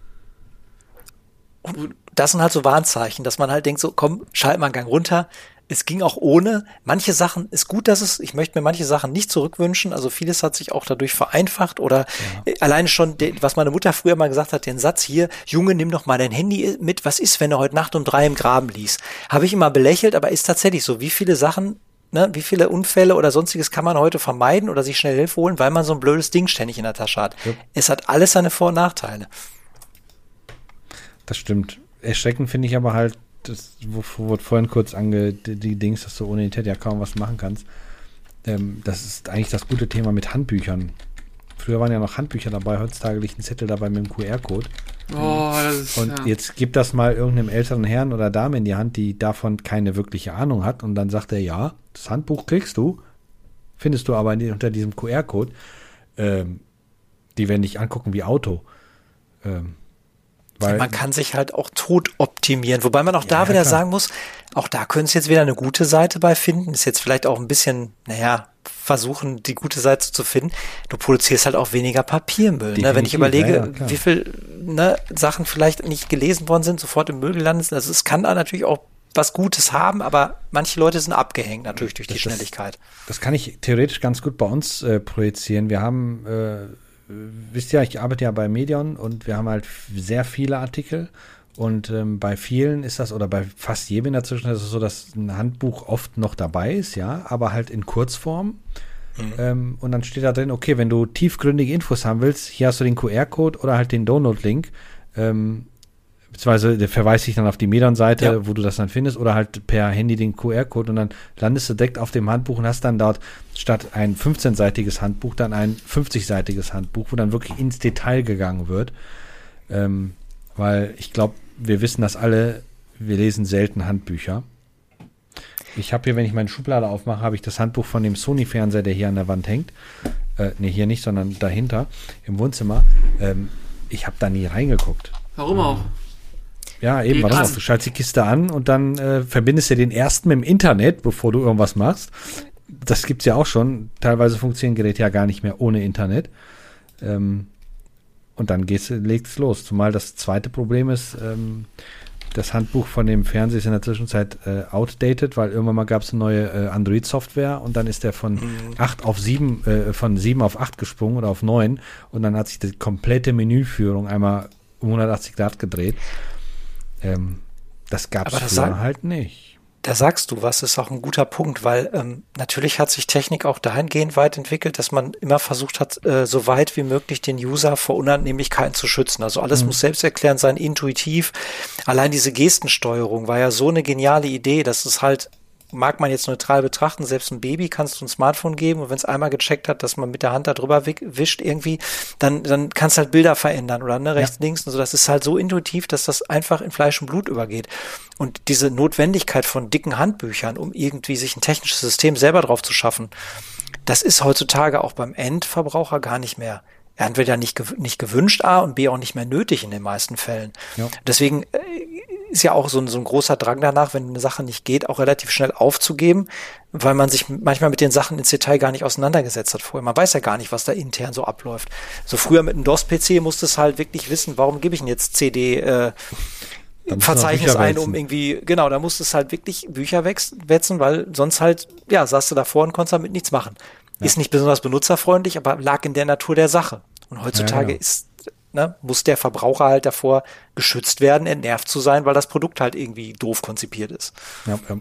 Und das sind halt so Warnzeichen, dass man halt denkt so, komm, schalt mal einen Gang runter. Es ging auch ohne. Manche Sachen ist gut, dass es, ich möchte mir manche Sachen nicht zurückwünschen. Also vieles hat sich auch dadurch vereinfacht oder ja. alleine schon, was meine Mutter früher mal gesagt hat, den Satz hier, Junge, nimm doch mal dein Handy mit. Was ist, wenn du heute Nacht um drei im Graben liegst? Habe ich immer belächelt, aber ist tatsächlich so. Wie viele Sachen, ne, wie viele Unfälle oder sonstiges kann man heute vermeiden oder sich schnell Hilfe holen, weil man so ein blödes Ding ständig in der Tasche hat. Ja. Es hat alles seine Vor- und Nachteile. Das stimmt. Erschreckend finde ich aber halt, das wurde vorhin kurz ange, die, die Dings, dass du ohne Internet ja kaum was machen kannst. Ähm, das ist eigentlich das gute Thema mit Handbüchern. Früher waren ja noch Handbücher dabei, heutzutage liegt ein Zettel dabei mit dem Q R-Code. Oh, das ist, und ja. Jetzt gibt das mal irgendeinem älteren Herrn oder Dame in die Hand, die davon keine wirkliche Ahnung hat und dann sagt er, ja, das Handbuch kriegst du, findest du aber unter diesem Q R-Code. Ähm, die werden dich angucken wie Auto. Ähm, Weil, man kann sich halt auch tot optimieren, wobei man auch da ja, wieder klar. sagen muss, auch da können Sie jetzt wieder eine gute Seite bei finden, ist jetzt vielleicht auch ein bisschen, naja, versuchen, die gute Seite zu finden. Du produzierst halt auch weniger Papiermüll. Ne? Wenn ich überlege, ja, ja, wie viel ne, Sachen vielleicht nicht gelesen worden sind, sofort im Müll gelandet sind. Also es kann da natürlich auch was Gutes haben, aber manche Leute sind abgehängt natürlich durch die das, Schnelligkeit. Das, das kann ich theoretisch ganz gut bei uns äh, projizieren. Wir haben äh, wisst ihr, ich arbeite ja bei Medion und wir haben halt sehr viele Artikel und ähm, bei vielen ist das, oder bei fast jedem in der Zwischenzeit ist es so, dass ein Handbuch oft noch dabei ist, ja, aber halt in Kurzform. Mhm. Ähm, und dann steht da drin, okay, wenn du tiefgründige Infos haben willst, hier hast du den Q R-Code oder halt den Download-Link, ähm, beziehungsweise der verweist dich dann auf die Medion-Seite, ja. wo du das dann findest, oder halt per Handy den Q R-Code und dann landest du direkt auf dem Handbuch und hast dann dort statt ein fünfzehnseitiges Handbuch dann ein fünfzigseitiges Handbuch, wo dann wirklich ins Detail gegangen wird. Ähm, weil ich glaube, wir wissen das alle, wir lesen selten Handbücher. Ich habe hier, wenn ich meine Schublade aufmache, habe ich das Handbuch von dem Sony-Fernseher, der hier an der Wand hängt. Äh, ne, hier nicht, sondern dahinter im Wohnzimmer. Ähm, ich habe da nie reingeguckt. Warum auch? Ja, eben, warum auch? Du schaltest die Kiste an und dann äh, verbindest du den ersten mit dem Internet, bevor du irgendwas machst. Das gibt's ja auch schon. Teilweise funktionieren Geräte ja gar nicht mehr ohne Internet. Ähm, und dann geht's, legt's los. Zumal das zweite Problem ist, ähm, das Handbuch von dem Fernseher ist in der Zwischenzeit äh, outdated, weil irgendwann mal gab's eine neue äh, Android-Software und dann ist der von mhm. acht auf sieben, äh, von sieben auf acht gesprungen oder auf neun und dann hat sich die komplette Menüführung einmal um hundertachtzig Grad gedreht. Ähm, das gab es früher halt nicht. Da sagst du was, ist auch ein guter Punkt, weil ähm, natürlich hat sich Technik auch dahingehend weit entwickelt, dass man immer versucht hat, äh, so weit wie möglich den User vor Unannehmlichkeiten zu schützen. Also alles mhm. muss selbsterklärend sein, intuitiv. Allein diese Gestensteuerung war ja so eine geniale Idee, dass es halt, mag man jetzt neutral betrachten, selbst ein Baby kannst du ein Smartphone geben und wenn es einmal gecheckt hat, dass man mit der Hand da drüber wischt irgendwie, dann, dann kannst du halt Bilder verändern oder ne, rechts, ja. links und so. Das ist halt so intuitiv, dass das einfach in Fleisch und Blut übergeht. Und diese Notwendigkeit von dicken Handbüchern, um irgendwie sich ein technisches System selber drauf zu schaffen, das ist heutzutage auch beim Endverbraucher gar nicht mehr. Entweder nicht, gew- nicht gewünscht, A, und B, auch nicht mehr nötig in den meisten Fällen. Ja. Deswegen äh, ist ja auch so ein, so ein großer Drang danach, wenn eine Sache nicht geht, auch relativ schnell aufzugeben, weil man sich manchmal mit den Sachen ins Detail gar nicht auseinandergesetzt hat vorher. Man weiß ja gar nicht, was da intern so abläuft. So früher mit einem DOS-P C musstest du halt wirklich wissen, warum gebe ich denn jetzt C D äh, Verzeichnis ein, um irgendwie, genau, da musstest du halt wirklich Bücher wetzen, weil sonst halt, ja, saß du davor und konntest damit nichts machen. Ja. Ist nicht besonders benutzerfreundlich, aber lag in der Natur der Sache. Und heutzutage ja, genau. ist, ne, muss der Verbraucher halt davor geschützt werden, entnervt zu sein, weil das Produkt halt irgendwie doof konzipiert ist. Ja, ja.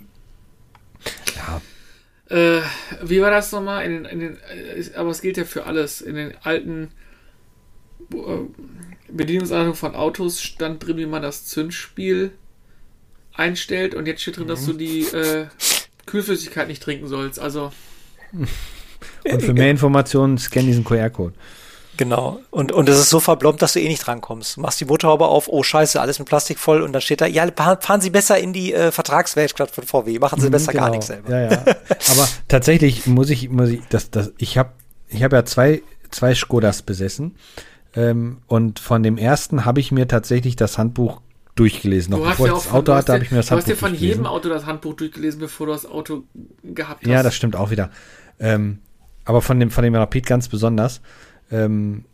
ja. Äh, wie war das nochmal? In, in den, aber es gilt ja für alles. In den alten äh, Bedienungsanleitungen von Autos stand drin, wie man das Zündspiel einstellt. Und jetzt steht drin, mhm. dass du die äh, Kühlflüssigkeit nicht trinken sollst. Also Und für mehr Informationen scan diesen Q R-Code. Genau. Und, und es ist so verblombt, dass du eh nicht drankommst. Du machst die Motorhaube auf, oh scheiße, alles mit Plastik voll und dann steht da, ja, fahren Sie besser in die äh, Vertragswerkstatt von V W, machen Sie besser genau. gar nichts selber. Ja, ja. Aber tatsächlich muss ich, muss ich, das, das, ich habe ich hab ja zwei, zwei Skodas besessen ähm, und von dem ersten habe ich mir tatsächlich das Handbuch durchgelesen. Noch bevor ich das Auto hatte, habe ich mir das Handbuch durchgelesen. Du hast dir von jedem Auto das Handbuch durchgelesen, bevor du das Auto gehabt hast. Ja, das stimmt auch wieder. Ähm, aber von dem, von dem Rapid ganz besonders. Ähm,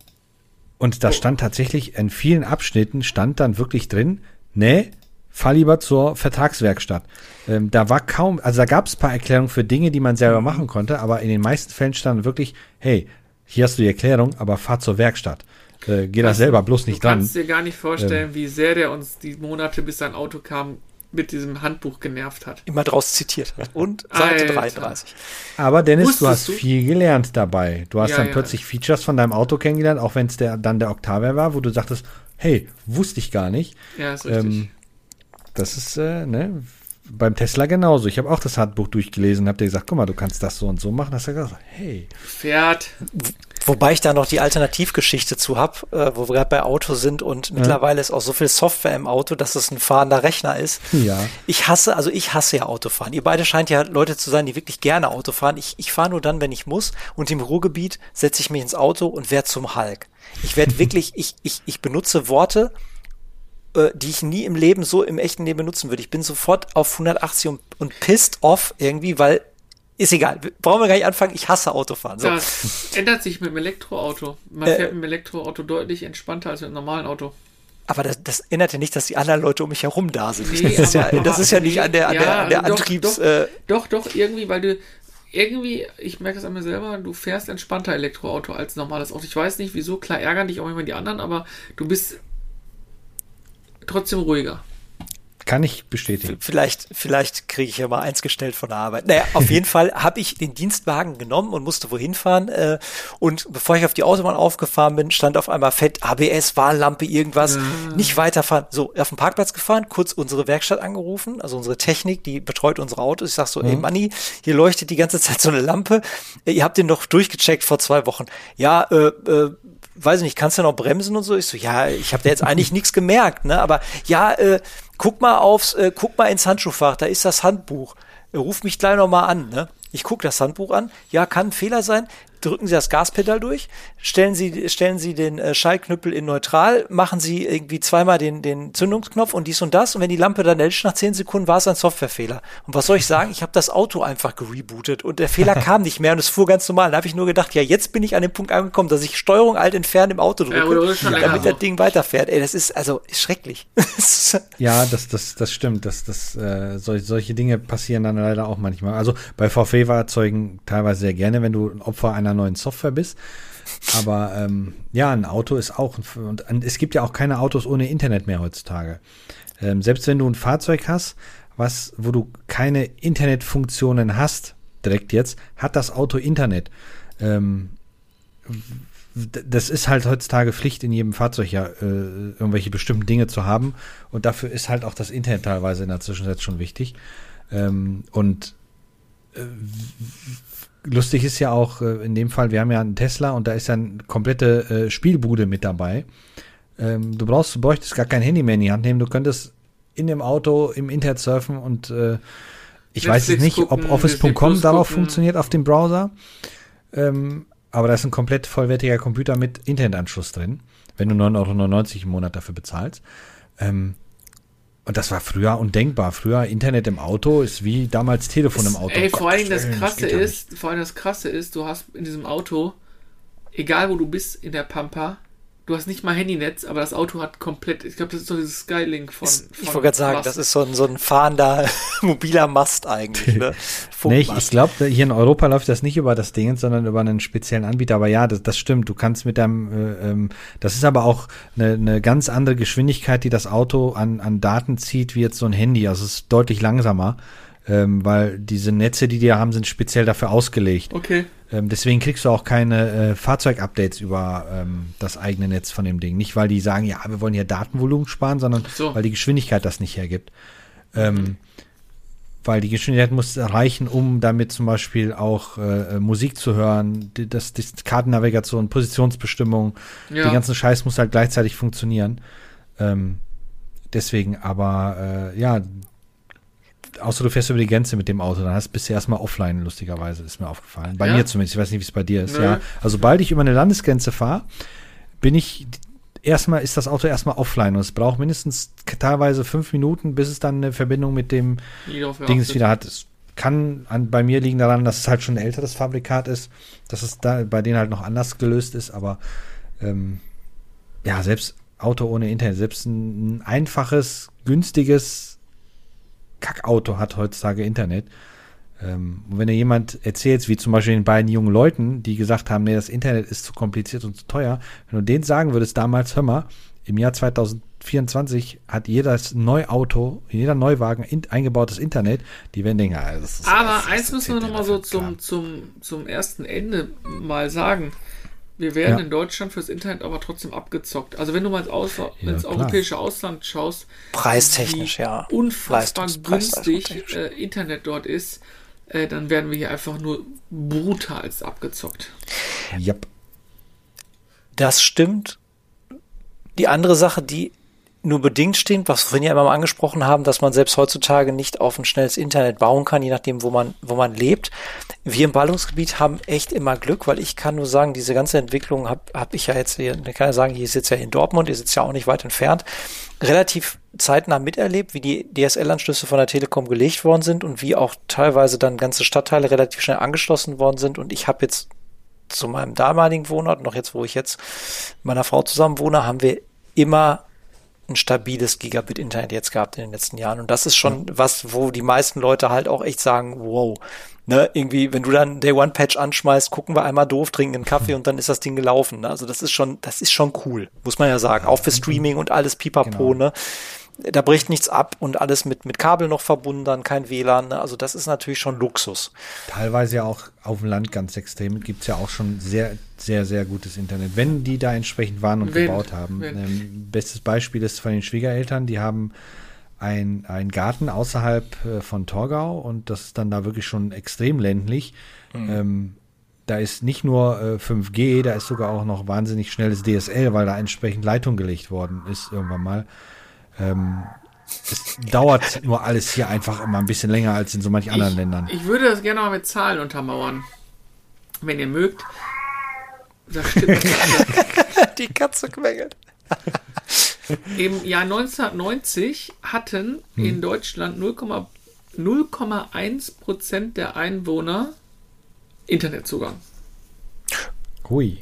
und da stand tatsächlich in vielen Abschnitten stand dann wirklich drin, nee, fahr lieber zur Vertragswerkstatt. Ähm, da war kaum, also da gab es ein paar Erklärungen für Dinge, die man selber machen konnte, aber in den meisten Fällen stand wirklich, hey, hier hast du die Erklärung, aber fahr zur Werkstatt. Äh, geh da selber bloß nicht dran. Du kannst dir gar nicht vorstellen, ähm, wie sehr der uns die Monate, bis sein Auto kam, mit diesem Handbuch genervt hat. Immer draus zitiert hat. Und Seite Alter. dreiunddreißig. Aber Dennis, Wusstest du hast du? viel gelernt dabei. Du hast Ja, dann ja. plötzlich Features von deinem Auto kennengelernt, auch wenn es der, dann der Octavia war, wo du sagtest, hey, wusste ich gar nicht. Ja, ist richtig. Ähm, das ist, äh, ne, beim Tesla genauso. Ich habe auch das Handbuch durchgelesen und habe dir gesagt, guck mal, du kannst das so und so machen. Hast du gesagt, hey. Pferd. Wobei ich da noch die Alternativgeschichte zu habe, äh, wo wir gerade bei Auto sind und mittlerweile ist auch so viel Software im Auto, dass es ein fahrender Rechner ist. Ja. Ich hasse, also ich hasse ja Autofahren. Ihr beide scheint ja Leute zu sein, die wirklich gerne Auto fahren. Ich, ich fahre nur dann, wenn ich muss und im Ruhrgebiet setze ich mich ins Auto und werde zum Hulk. Ich werde wirklich, ich, ich, ich benutze Worte, äh, die ich nie im Leben so im echten Leben benutzen würde. Ich bin sofort auf hundertachtzig und, und pissed off irgendwie, weil ist egal, brauchen wir gar nicht anfangen, ich hasse Autofahren. So. Das ändert sich mit dem Elektroauto. Man Äh, fährt mit dem Elektroauto deutlich entspannter als mit einem normalen Auto. Aber das, das ändert ja nicht, dass die anderen Leute um mich herum da sind. Nee, das, ist ja, aber- das ist ja nicht an der, an der, an der doch, Antriebs... Doch, äh, doch, doch, irgendwie, weil du irgendwie, ich merke es an mir selber, du fährst entspannter Elektroauto als normales Auto. Ich weiß nicht, wieso, klar ärgern dich auch immer die anderen, aber du bist trotzdem ruhiger. Kann ich bestätigen. Vielleicht, vielleicht kriege ich ja mal eins gestellt von der Arbeit. Naja, auf jeden Fall habe ich den Dienstwagen genommen und musste wohin fahren. Äh, und bevor ich auf die Autobahn aufgefahren bin, stand auf einmal fett A B S, Warnlampe, irgendwas. Ja. Nicht weiterfahren. So, auf den Parkplatz gefahren, kurz unsere Werkstatt angerufen, also unsere Technik, die betreut unsere Autos. Ich sag so, ey Manni, hier leuchtet die ganze Zeit so eine Lampe. Ihr habt den doch durchgecheckt vor zwei Wochen. Ja, äh, äh, weiß ich nicht, kannst du noch bremsen und so? Ich so, ja, ich habe da jetzt eigentlich nichts gemerkt, ne? Aber ja, äh, guck mal aufs, äh, guck mal ins Handschuhfach, da ist das Handbuch. Ruf mich gleich noch mal an, ne? Ich gucke das Handbuch an. Ja, kann ein Fehler sein. Drücken Sie das Gaspedal durch, stellen Sie, stellen Sie den äh, Schaltknüppel in neutral, machen Sie irgendwie zweimal den, den Zündungsknopf und dies und das. Und wenn die Lampe dann erlischt nach zehn Sekunden, war es ein Softwarefehler. Und was soll ich sagen? Ich habe das Auto einfach gerebootet und der Fehler kam nicht mehr und es fuhr ganz normal. Da habe ich nur gedacht, ja, jetzt bin ich an dem Punkt angekommen, dass ich Steuerung alt entfernen im Auto drücke, Ja, oder schon länger damit so. das Ding weiterfährt. Ey, das ist also ist schrecklich. Ja, das, das, das stimmt. Das, das, äh, sol solche Dinge passieren dann leider auch manchmal. Also bei V W-Fahrzeugen teilweise sehr gerne, wenn du ein Opfer einer neuen Software bist. Aber ähm, ja, ein Auto ist auch, und es gibt ja auch keine Autos ohne Internet mehr heutzutage. Ähm, selbst wenn du ein Fahrzeug hast, was, wo du keine Internetfunktionen hast, direkt jetzt, hat das Auto Internet. Ähm, das ist halt heutzutage Pflicht in jedem Fahrzeug, ja, äh, irgendwelche bestimmten Dinge zu haben. Und dafür ist halt auch das Internet teilweise in der Zwischenzeit schon wichtig. Ähm, und äh, lustig ist ja auch äh, in dem Fall, wir haben ja einen Tesla und da ist ja eine komplette äh, Spielbude mit dabei. Ähm, du brauchst, du bräuchtest gar kein Handy mehr in die Hand nehmen. Du könntest in dem Auto im Internet surfen und äh, ich Netflix weiß jetzt nicht, gucken, ob Office Punkt com Disney Plus darauf gucken. funktioniert auf dem Browser. Ähm, aber da ist ein komplett vollwertiger Computer mit Internetanschluss drin, wenn du neun Euro neunundneunzig im Monat dafür bezahlst. Ähm, und das war früher undenkbar. Früher Internet im Auto ist wie damals Telefon im Auto. Ey, Um vor allen Dingen Gottes das Willen, Krasse geht ja nicht. ist, vor allem das Krasse ist, du hast in diesem Auto, egal wo du bist in der Pampa, du hast nicht mal Handynetz, aber das Auto hat komplett, ich glaube, das ist doch dieses Skylink von, Ist, von ich wollte gerade sagen, was? das ist so ein, so ein fahrender mobiler Mast eigentlich. Ne? Nee, ich, ich Funkmast. glaube, hier in Europa läuft das nicht über das Ding, sondern über einen speziellen Anbieter. Aber ja, das, das stimmt. Du kannst mit deinem, äh, ähm, das ist aber auch eine, eine ganz andere Geschwindigkeit, die das Auto an, an Daten zieht, wie jetzt so ein Handy. Also es ist deutlich langsamer, ähm, weil diese Netze, die die haben, sind speziell dafür ausgelegt. Okay. Ähm, deswegen kriegst du auch keine äh, Fahrzeugupdates über ähm, das eigene Netz von dem Ding. Nicht, weil die sagen, ja, wir wollen hier Datenvolumen sparen, sondern So. weil die Geschwindigkeit das nicht hergibt. Ähm, weil die Geschwindigkeit muss reichen, um damit zum Beispiel auch äh, Musik zu hören, die, das, die Kartennavigation, Positionsbestimmung, Ja. die ganzen Scheiß muss halt gleichzeitig funktionieren. Ähm, deswegen, aber äh, ja, außer du fährst über die Grenze mit dem Auto, dann hast, bist du erstmal offline, lustigerweise, ist mir aufgefallen. Bei Ja? mir zumindest, ich weiß nicht, wie es bei dir ist. Nö. Ja. Also sobald ich über eine Landesgrenze fahre, bin ich erstmal, ist das Auto erstmal offline und es braucht mindestens teilweise fünf Minuten, bis es dann eine Verbindung mit dem Nie drauf Dings geachtet. wieder hat. Es kann an, bei mir liegen daran, dass es halt schon ein älteres Fabrikat ist, dass es da bei denen halt noch anders gelöst ist, aber ähm, ja, selbst Auto ohne Internet, selbst ein, ein einfaches, günstiges Kackauto hat heutzutage Internet. Ähm, und wenn dir jemand erzählt, wie zum Beispiel den beiden jungen Leuten, die gesagt haben, nee, das Internet ist zu kompliziert und zu teuer, wenn du denen sagen würdest, damals, hör mal, im Jahr zwanzig vierundzwanzig hat jedes Neuauto, jeder Neuwagen in, eingebautes Internet, die werden denken, ah, das ist Aber das ist eins müssen wir erzählt nochmal der so für zum, Kram. zum, zum ersten Ende mal sagen. Wir werden Ja. in Deutschland fürs Internet aber trotzdem abgezockt. Also wenn du mal ins, Außer, Ja, ins klar. europäische Ausland schaust, Preistechnisch, wie ja. unfassbar Leistungspreis, günstig leistungstechnisch. äh, Internet dort ist, äh, dann werden wir hier einfach nur brutal abgezockt. Yep. Das stimmt. Die andere Sache, die nur bedingt stimmt, was wir vorhin ja immer mal angesprochen haben, dass man selbst heutzutage nicht auf ein schnelles Internet bauen kann, je nachdem, wo man, wo man lebt. Wir im Ballungsgebiet haben echt immer Glück, weil ich kann nur sagen, diese ganze Entwicklung habe hab ich ja jetzt hier, ich kann ja sagen, ich sitze ja in Dortmund, ihr sitzt ja auch nicht weit entfernt, relativ zeitnah miterlebt, wie die D S L-Anschlüsse von der Telekom gelegt worden sind und wie auch teilweise dann ganze Stadtteile relativ schnell angeschlossen worden sind. Und ich habe jetzt zu meinem damaligen Wohnort, noch jetzt, wo ich jetzt mit meiner Frau zusammen wohne, haben wir immer ein stabiles Gigabit-Internet jetzt gehabt in den letzten Jahren. Und das ist schon ja. was, wo die meisten Leute halt auch echt sagen, wow, ne, irgendwie, wenn du dann Day-One-Patch anschmeißt, gucken wir einmal doof, trinken einen Kaffee und dann ist das Ding gelaufen. Ne? Also das ist schon, das ist schon cool, muss man ja sagen. Auch für Streaming und alles pipapo, Genau. ne? Da bricht nichts ab und alles mit, mit Kabel noch verbunden, dann kein W L A N. Ne? Also das ist natürlich schon Luxus. Teilweise ja auch auf dem Land ganz extrem. Gibt es ja auch schon sehr, sehr, sehr gutes Internet. Wenn die da entsprechend waren und Wenn, gebaut haben. wenn. Ähm, bestes Beispiel ist von den Schwiegereltern. Die haben ein, einen Garten außerhalb äh, von Torgau und das ist dann da wirklich schon extrem ländlich. Mhm. Ähm, da ist nicht nur äh, fünf G, da ist sogar auch noch wahnsinnig schnelles D S L, weil da entsprechend Leitung gelegt worden ist irgendwann mal. Ähm, es dauert nur alles hier einfach immer ein bisschen länger als in so manch anderen ich, Ländern. Ich würde das gerne mal mit Zahlen untermauern. Wenn ihr mögt. Das stimmt. Die Katze quengelt. Im Jahr neunzehnhundertneunzig hatten hm. in Deutschland null Komma eins Prozent der Einwohner Internetzugang. Hui.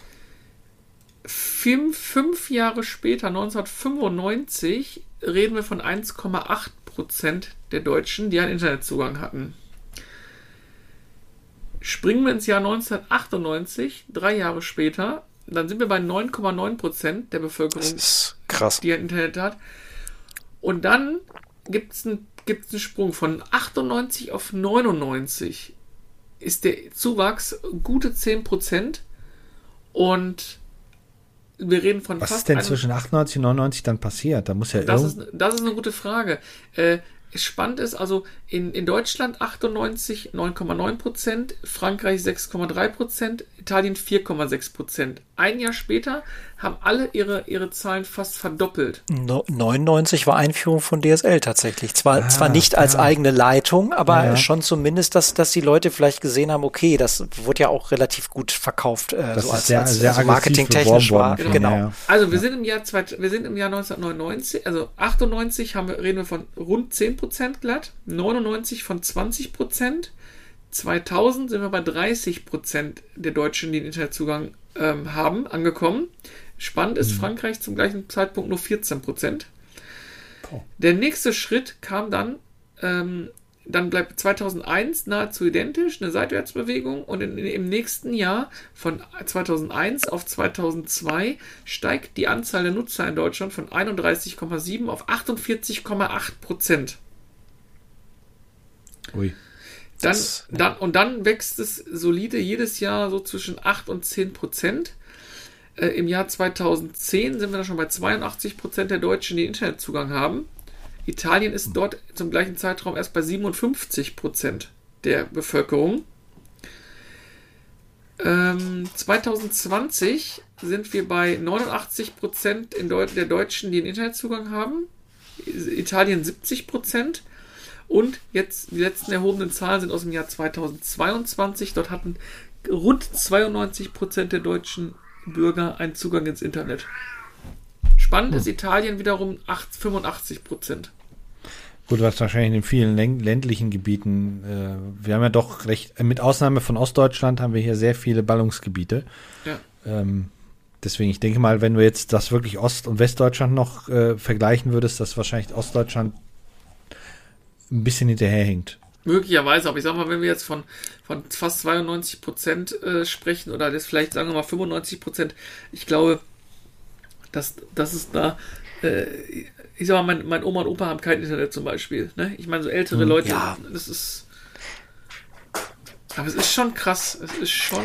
Fünf, fünf Jahre später, neunzehnhundertfünfundneunzig, reden wir von eins Komma acht Prozent der Deutschen, die einen Internetzugang hatten. Springen wir ins Jahr neunzehnhundertachtundneunzig, drei Jahre später, dann sind wir bei neun Komma neun Prozent der Bevölkerung, das ist krass, die ein Internet hat. Und dann gibt es einen, gibt's einen Sprung von achtundneunzig auf neunundneunzig. Ist der Zuwachs gute zehn Prozent und wir reden von Was fast ist denn einem, zwischen achtundneunzig und neunundneunzig dann passiert? Da muss ja das irgend... ist, das ist eine gute Frage. Äh, spannend ist, also in, in Deutschland achtundneunzig, neun Komma neun Prozent, Frankreich sechs Komma drei Prozent, Italien vier Komma sechs Prozent. Ein Jahr später haben alle ihre, ihre Zahlen fast verdoppelt. No, neunundneunzig war Einführung von D S L tatsächlich. Zwar, ah, zwar nicht als ja. eigene Leitung, aber ja, ja. schon zumindest, dass, dass die Leute vielleicht gesehen haben, okay, das wurde ja auch relativ gut verkauft, äh, das so ist als, sehr, als sehr also aggressiv marketingtechnisch war. Genau. Genau. Ja, ja. Also wir sind im Jahr zwei, wir sind im Jahr neunzehnhundertneunundneunzig, also achtundneunzig haben wir, reden wir von rund zehn Prozent glatt, neunundneunzig von zwanzig Prozent, zweitausend sind wir bei dreißig Prozent der Deutschen, die den Internetzugang ähm, haben, angekommen. Spannend ist, mhm. Frankreich zum gleichen Zeitpunkt nur vierzehn Prozent. Oh. Der nächste Schritt kam dann, ähm, dann bleibt zweitausendeins nahezu identisch, eine Seitwärtsbewegung und in, in, im nächsten Jahr von zweitausendeins auf zweitausendzwei steigt die Anzahl der Nutzer in Deutschland von einunddreißig Komma sieben auf achtundvierzig Komma acht Prozent. Ui. Dann, Das, dann, und dann wächst es solide jedes Jahr so zwischen acht und zehn Prozent. Äh, Im Jahr zweitausendzehn sind wir dann schon bei zweiundachtzig Prozent der Deutschen, die Internetzugang haben. Italien ist dort zum gleichen Zeitraum erst bei siebenundfünfzig Prozent der Bevölkerung. Ähm, zwanzig zwanzig sind wir bei neunundachtzig Prozent in Deu- der Deutschen, die einen Internetzugang haben. Italien siebzig Prozent. Und jetzt die letzten erhobenen Zahlen sind aus dem Jahr zweitausendzweiundzwanzig. Dort hatten rund zweiundneunzig Prozent der deutschen Bürger einen Zugang ins Internet. Spannend hm. ist Italien wiederum fünfundachtzig Prozent. Gut, was wahrscheinlich in vielen ländlichen Gebieten, äh, wir haben ja doch recht, mit Ausnahme von Ostdeutschland haben wir hier sehr viele Ballungsgebiete. Ja. Ähm, deswegen, ich denke mal, wenn du jetzt das wirklich Ost- und Westdeutschland noch äh, vergleichen würdest, dass wahrscheinlich Ostdeutschland ein bisschen hinterherhinkt. Möglicherweise, aber ich sag mal, wenn wir jetzt von, von fast zweiundneunzig Prozent äh, sprechen oder das vielleicht sagen wir mal fünfundneunzig Prozent, ich glaube, dass, dass es da äh, ich sag mal, mein, mein Oma und Opa haben kein Internet zum Beispiel. Ne? Ich meine, so ältere hm, Leute, ja. das ist. Aber es ist schon krass. Es ist schon.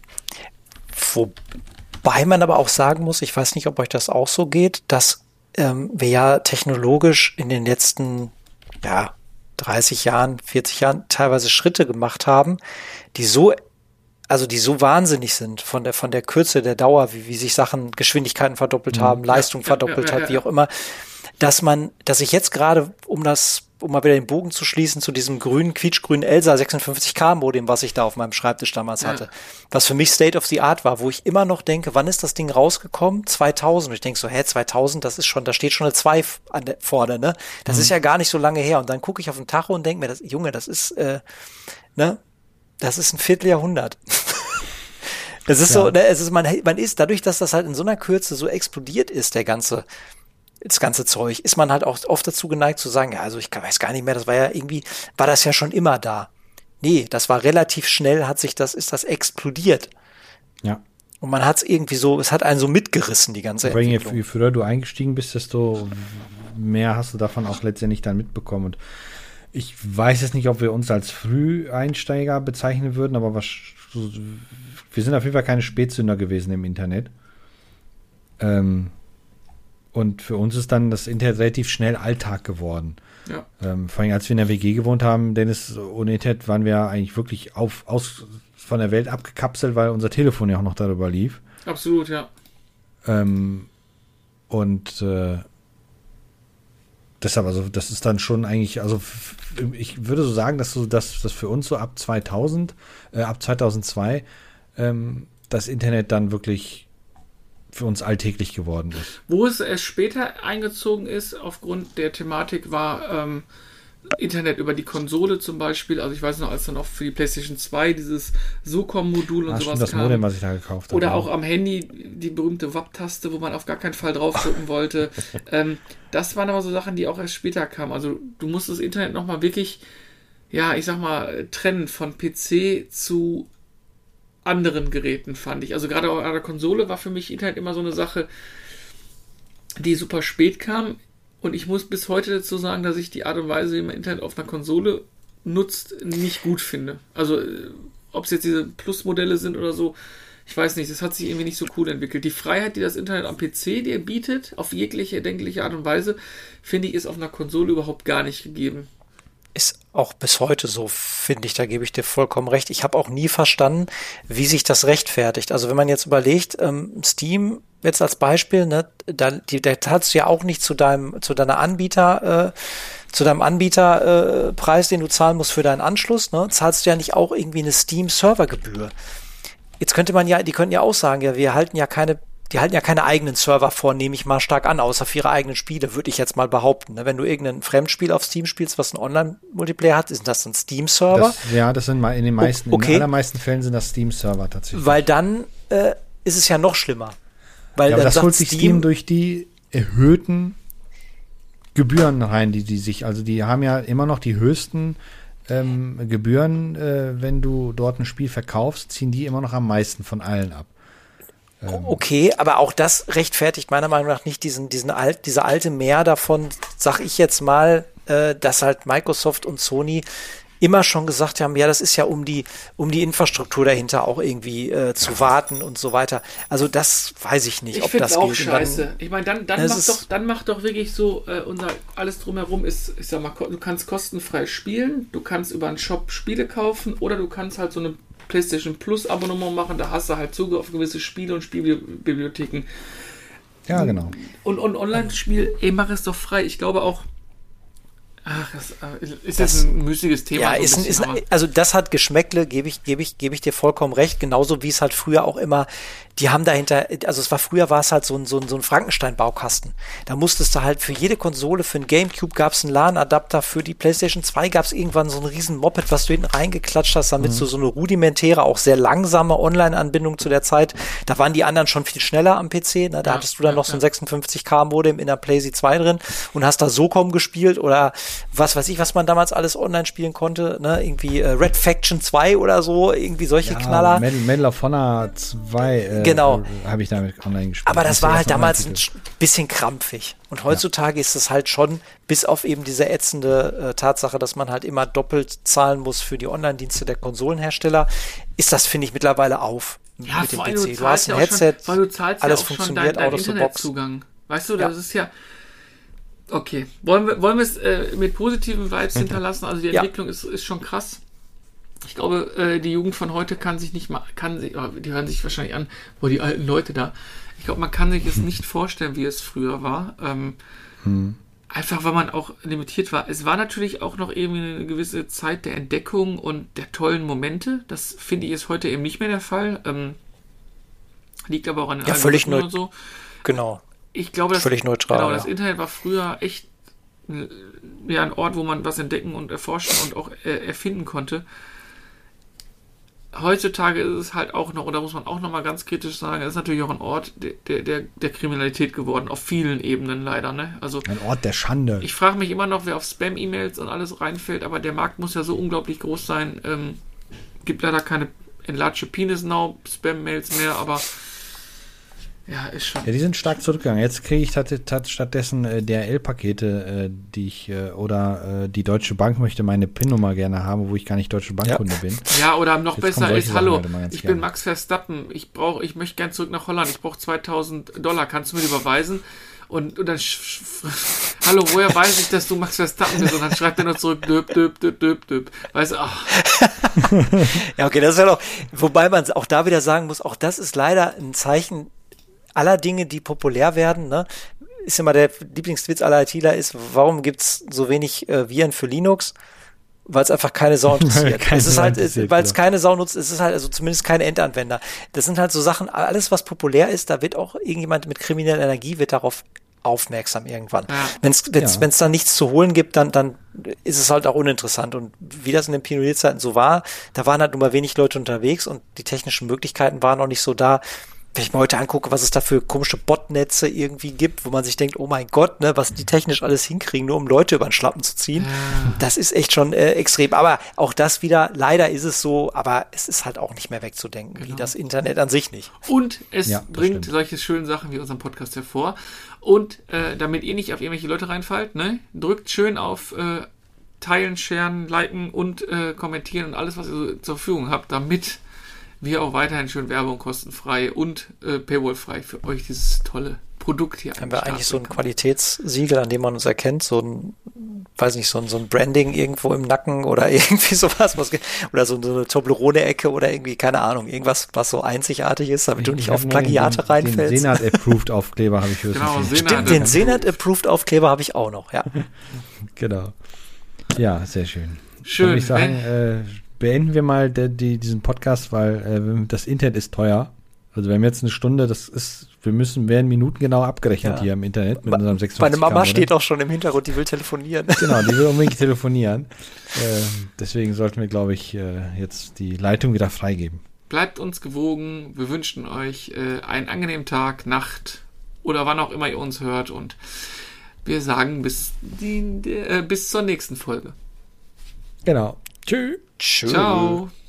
Wobei man aber auch sagen muss, ich weiß nicht, ob euch das auch so geht, dass ähm, wir ja technologisch in den letzten ja, dreißig Jahren, vierzig Jahren teilweise Schritte gemacht haben, die so also die so wahnsinnig sind von der von der Kürze der Dauer, wie, wie sich Sachen, Geschwindigkeiten verdoppelt haben, ja, Leistung ja, verdoppelt ja, ja, hat, wie auch immer, dass man, dass ich jetzt gerade, um das, um mal wieder den Bogen zu schließen, zu diesem grünen, quietschgrünen Elsa sechsundfünfzig K Modem, was ich da auf meinem Schreibtisch damals ja. hatte, was für mich State of the Art war, wo ich immer noch denke, wann ist das Ding rausgekommen? zweitausend. Und ich denke so, hä, zweitausend, das ist schon, da steht schon eine zwei an der, vorne, ne? Das mhm. ist ja gar nicht so lange her. Und dann gucke ich auf den Tacho und denke mir, das, Junge, das ist, äh, ne? Das ist ein Vierteljahrhundert. Es ist ja. so, ne, es ist, man, man ist, dadurch, dass das halt in so einer Kürze so explodiert ist, der ganze, das ganze Zeug, ist man halt auch oft dazu geneigt zu sagen, ja, also ich weiß gar nicht mehr, das war ja irgendwie, war das ja schon immer da. Nee, das war relativ schnell, hat sich das, ist das explodiert. Ja. Und man hat es irgendwie so, es hat einen so mitgerissen, die ganze Aber Entwicklung. Je früher du eingestiegen bist, desto mehr hast du davon auch letztendlich dann mitbekommen. Und ich weiß jetzt nicht, ob wir uns als Früheinsteiger bezeichnen würden, aber was, wir sind auf jeden Fall keine Spätsünder gewesen im Internet. Ähm, und für uns ist dann das Internet relativ schnell Alltag geworden. Ja. Ähm, vor allem, als wir in der W G gewohnt haben, Dennis, ohne Internet waren wir eigentlich wirklich auf, aus, von der Welt abgekapselt, weil unser Telefon ja auch noch darüber lief. Absolut, ja. Ähm, und äh, deshalb, also das ist dann schon eigentlich, also f- ich würde so sagen, dass so, dass das für uns so ab zweitausend, äh, ab zweitausendzwei ähm, das Internet dann wirklich für uns alltäglich geworden ist. Wo es erst später eingezogen ist, aufgrund der Thematik, war ähm, Internet über die Konsole zum Beispiel. Also ich weiß noch, als dann auch für die PlayStation zwei dieses SOCOM-Modul und ah, sowas das kam. Modem, was ich da gekauft habe. Oder auch am Handy die berühmte W A P-Taste, wo man auf gar keinen Fall draufdrücken wollte. ähm, das waren aber so Sachen, die auch erst später kamen. Also du musst das Internet nochmal wirklich, ja, ich sag mal, trennen von P C zu anderen Geräten, fand ich. Also gerade auf einer Konsole war für mich Internet immer so eine Sache, die super spät kam. Und ich muss bis heute dazu sagen, dass ich die Art und Weise, wie man Internet auf einer Konsole nutzt, nicht gut finde. Also ob es jetzt diese Plus-Modelle sind oder so, ich weiß nicht, das hat sich irgendwie nicht so cool entwickelt. Die Freiheit, die das Internet am P C dir bietet, auf jegliche erdenkliche Art und Weise, finde ich, ist auf einer Konsole überhaupt gar nicht gegeben. Ist auch bis heute so, finde ich, da gebe ich dir vollkommen recht. Ich habe auch nie verstanden, wie sich das rechtfertigt. Also wenn man jetzt überlegt, ähm, Steam jetzt als Beispiel, ne, da, die, da zahlst du ja auch nicht zu deinem, zu deiner Anbieter, äh, zu deinem Anbieterpreis, äh, Preis, den du zahlen musst für deinen Anschluss, ne, zahlst du ja nicht auch irgendwie eine Steam-Servergebühr. Jetzt könnte man ja, die könnten ja auch sagen, ja, wir halten ja keine Die halten ja keine eigenen Server vor, nehme ich mal stark an, außer für ihre eigenen Spiele, würde ich jetzt mal behaupten. Wenn du irgendein Fremdspiel auf Steam spielst, was einen Online-Multiplayer hat, ist das ein Steam-Server? Das, ja, das sind mal in den meisten, okay. in den allermeisten Fällen sind das Steam-Server tatsächlich. Weil dann äh, ist es ja noch schlimmer. Weil ja, dann aber das sagt holt sich Steam, Steam durch die erhöhten Gebühren rein, die die sich, also die haben ja immer noch die höchsten ähm, Gebühren, äh, wenn du dort ein Spiel verkaufst, ziehen die immer noch am meisten von allen ab. Okay, aber auch das rechtfertigt meiner Meinung nach nicht diesen, diesen alt, diese alte Mehr davon, sag ich jetzt mal, äh, dass halt Microsoft und Sony immer schon gesagt haben, ja, das ist ja um die, um die Infrastruktur dahinter auch irgendwie äh, zu warten und so weiter. Also das weiß ich nicht, ich ob find's das auch geht. scheiße. Dann, ich meine, dann, dann, mach doch, dann mach doch wirklich so, äh, unser alles drumherum ist, ich sag mal, du kannst kostenfrei spielen, du kannst über einen Shop Spiele kaufen oder du kannst halt so eine PlayStation Plus Abonnement machen, da hast du halt Zugriff auf gewisse Spiele und Spielbibliotheken. Ja, genau. Und, und Online-Spiel, ey, mach es doch frei. Ich glaube auch, ach, das ist das, jetzt ein müßiges Thema. Ja, so ist, ein, bisschen, ist ein, also das hat Geschmäckle, gebe ich, gebe ich, gebe ich dir vollkommen recht. Genauso wie es halt früher auch immer, die haben dahinter, also es war früher war es halt so ein, so ein, so ein Frankenstein-Baukasten. Da musstest du halt für jede Konsole, für ein Gamecube gab es einen LAN-Adapter, für die PlayStation zwei gab es irgendwann so ein riesen Moped, was du hinten reingeklatscht hast, damit mhm. du so eine rudimentäre, auch sehr langsame Online-Anbindung zu der Zeit. Da waren die anderen schon viel schneller am P C. Ne? Da ja, hattest du dann ja, noch so ein ja. sechsundfünfzig K Modem in der PlayStation zwei drin und hast da SOCOM gespielt oder was weiß ich, was man damals alles online spielen konnte. Ne? Irgendwie äh, Red Faction zwei oder so, irgendwie solche ja, Knaller. Medal, Medal of Honor zwei äh, genau. habe ich damit online gespielt. Aber das, das war halt damals ein bisschen krampfig. Und heutzutage ja. ist es halt schon, bis auf eben diese ätzende äh, Tatsache, dass man halt immer doppelt zahlen muss für die Online-Dienste der Konsolenhersteller, ist das, finde ich, mittlerweile auf ja, mit dem vor P allem, C. Du, du hast ein Headset, schon, weil du zahlst alles ja auch funktioniert, schon dein, dein out of the box. Internetzugang. Weißt du, das ja. ist ja okay. Wollen wir, wollen wir es äh, mit positiven Vibes hinterlassen? Also die Entwicklung ja. ist, ist schon krass. Ich glaube, äh, die Jugend von heute kann sich nicht mal, kann sich, oh, die hören sich wahrscheinlich an, wo die alten Leute da. Ich glaube, man kann sich es nicht vorstellen, wie es früher war. Ähm, hm. Einfach, weil man auch limitiert war. Es war natürlich auch noch irgendwie eine gewisse Zeit der Entdeckung und der tollen Momente. Das finde ich ist heute eben nicht mehr der Fall. Ähm, liegt aber auch an den ja, völlig neu. Und so. Genau. Ich glaube, das, völlig neutral. Genau, ja. das Internet war früher echt ja, ein Ort, wo man was entdecken und erforschen und auch äh, erfinden konnte. Heutzutage ist es halt auch noch, oder muss man auch noch mal ganz kritisch sagen, es ist natürlich auch ein Ort der, der, der Kriminalität geworden, auf vielen Ebenen leider. Ne? Also, ein Ort der Schande. Ich frage mich immer noch, wer auf Spam-E-Mails und alles reinfällt, aber der Markt muss ja so unglaublich groß sein. Ähm, gibt leider keine Enlarge Penis Now Spam-Mails mehr, aber ja, ist schon. Ja, die sind stark zurückgegangen. Jetzt kriege ich tat, tat stattdessen äh, D H L-Pakete, äh, die ich, äh, oder äh, die Deutsche Bank möchte meine PIN-Nummer gerne haben, wo ich gar nicht Deutsche Bankkunde ja. bin. Ja, oder noch Jetzt besser ist, hallo, halt ich gerne. bin Max Verstappen, ich brauche, ich möchte gern zurück nach Holland, ich brauche zweitausend Dollar, kannst du mir die überweisen? Und, und dann, hallo, woher weiß ich, dass du Max Verstappen bist? Und dann schreibt er nur zurück, döp, döp, döp, döp, döp. Weißt du, ach. Ja, okay, das ist ja noch, wobei man auch da wieder sagen muss, auch das ist leider ein Zeichen aller Dinge, die populär werden, ne? Ist immer der Lieblingswitz aller ITler ist, warum gibt's so wenig äh, Viren für Linux? Weil es einfach keine Sau interessiert. keine es ist halt, weil es keine Sau nutzt, es ist halt also zumindest keine Endanwender. Das sind halt so Sachen, alles was populär ist, da wird auch irgendjemand mit krimineller Energie wird darauf aufmerksam irgendwann. Ja. Wenn es wenn's, ja. wenn's dann nichts zu holen gibt, dann dann ist es halt auch uninteressant. Und wie das in den Pionierzeiten so war, da waren halt nur mal wenig Leute unterwegs und die technischen Möglichkeiten waren noch nicht so da. Wenn ich mir heute angucke, was es da für komische Botnetze irgendwie gibt, wo man sich denkt, oh mein Gott, ne, was die technisch alles hinkriegen, nur um Leute über den Schlappen zu ziehen, ja. das ist echt schon äh, extrem. Aber auch das wieder, leider ist es so, aber es ist halt auch nicht mehr wegzudenken, genau. wie das Internet an sich nicht. Und es ja, bringt solche schönen Sachen wie unseren Podcast hervor. Und äh, damit ihr nicht auf irgendwelche Leute reinfallt, ne, drückt schön auf äh, Teilen, Sharen, Liken und äh, Kommentieren und alles, was ihr so zur Verfügung habt, damit wir auch weiterhin schön Werbung kostenfrei und äh, paywallfrei für euch dieses tolle Produkt hier. Haben wir eigentlich so ein Qualitätssiegel, an dem man uns erkennt, so ein, weiß nicht, so ein, so ein Branding irgendwo im Nacken oder irgendwie sowas, was, oder so, so eine Toblerone-Ecke oder irgendwie, keine Ahnung, irgendwas, was so einzigartig ist, damit ich du nicht auf Plagiate den, reinfällst. Den Senat-Approved-Aufkleber habe ich für genau, Stimmt, den Senat-Approved-Aufkleber habe ich auch noch, ja. Genau. Ja, sehr schön. Schön. Dann würde ich sagen, äh, beenden wir mal de, die, diesen Podcast, weil äh, das Internet ist teuer. Also wir haben jetzt eine Stunde, das ist, wir müssen, werden minutengenau abgerechnet ja. hier im Internet mit Ma- unserem sechsundfünfzig Meine Mama steht auch schon im Hintergrund, die will telefonieren. Genau, die will unbedingt telefonieren. Äh, deswegen sollten wir, glaube ich, äh, jetzt die Leitung wieder freigeben. Bleibt uns gewogen. Wir wünschen euch äh, einen angenehmen Tag, Nacht oder wann auch immer ihr uns hört und wir sagen bis, die, die, äh, bis zur nächsten Folge. Genau. Tschüss. Tschüss. Ciao.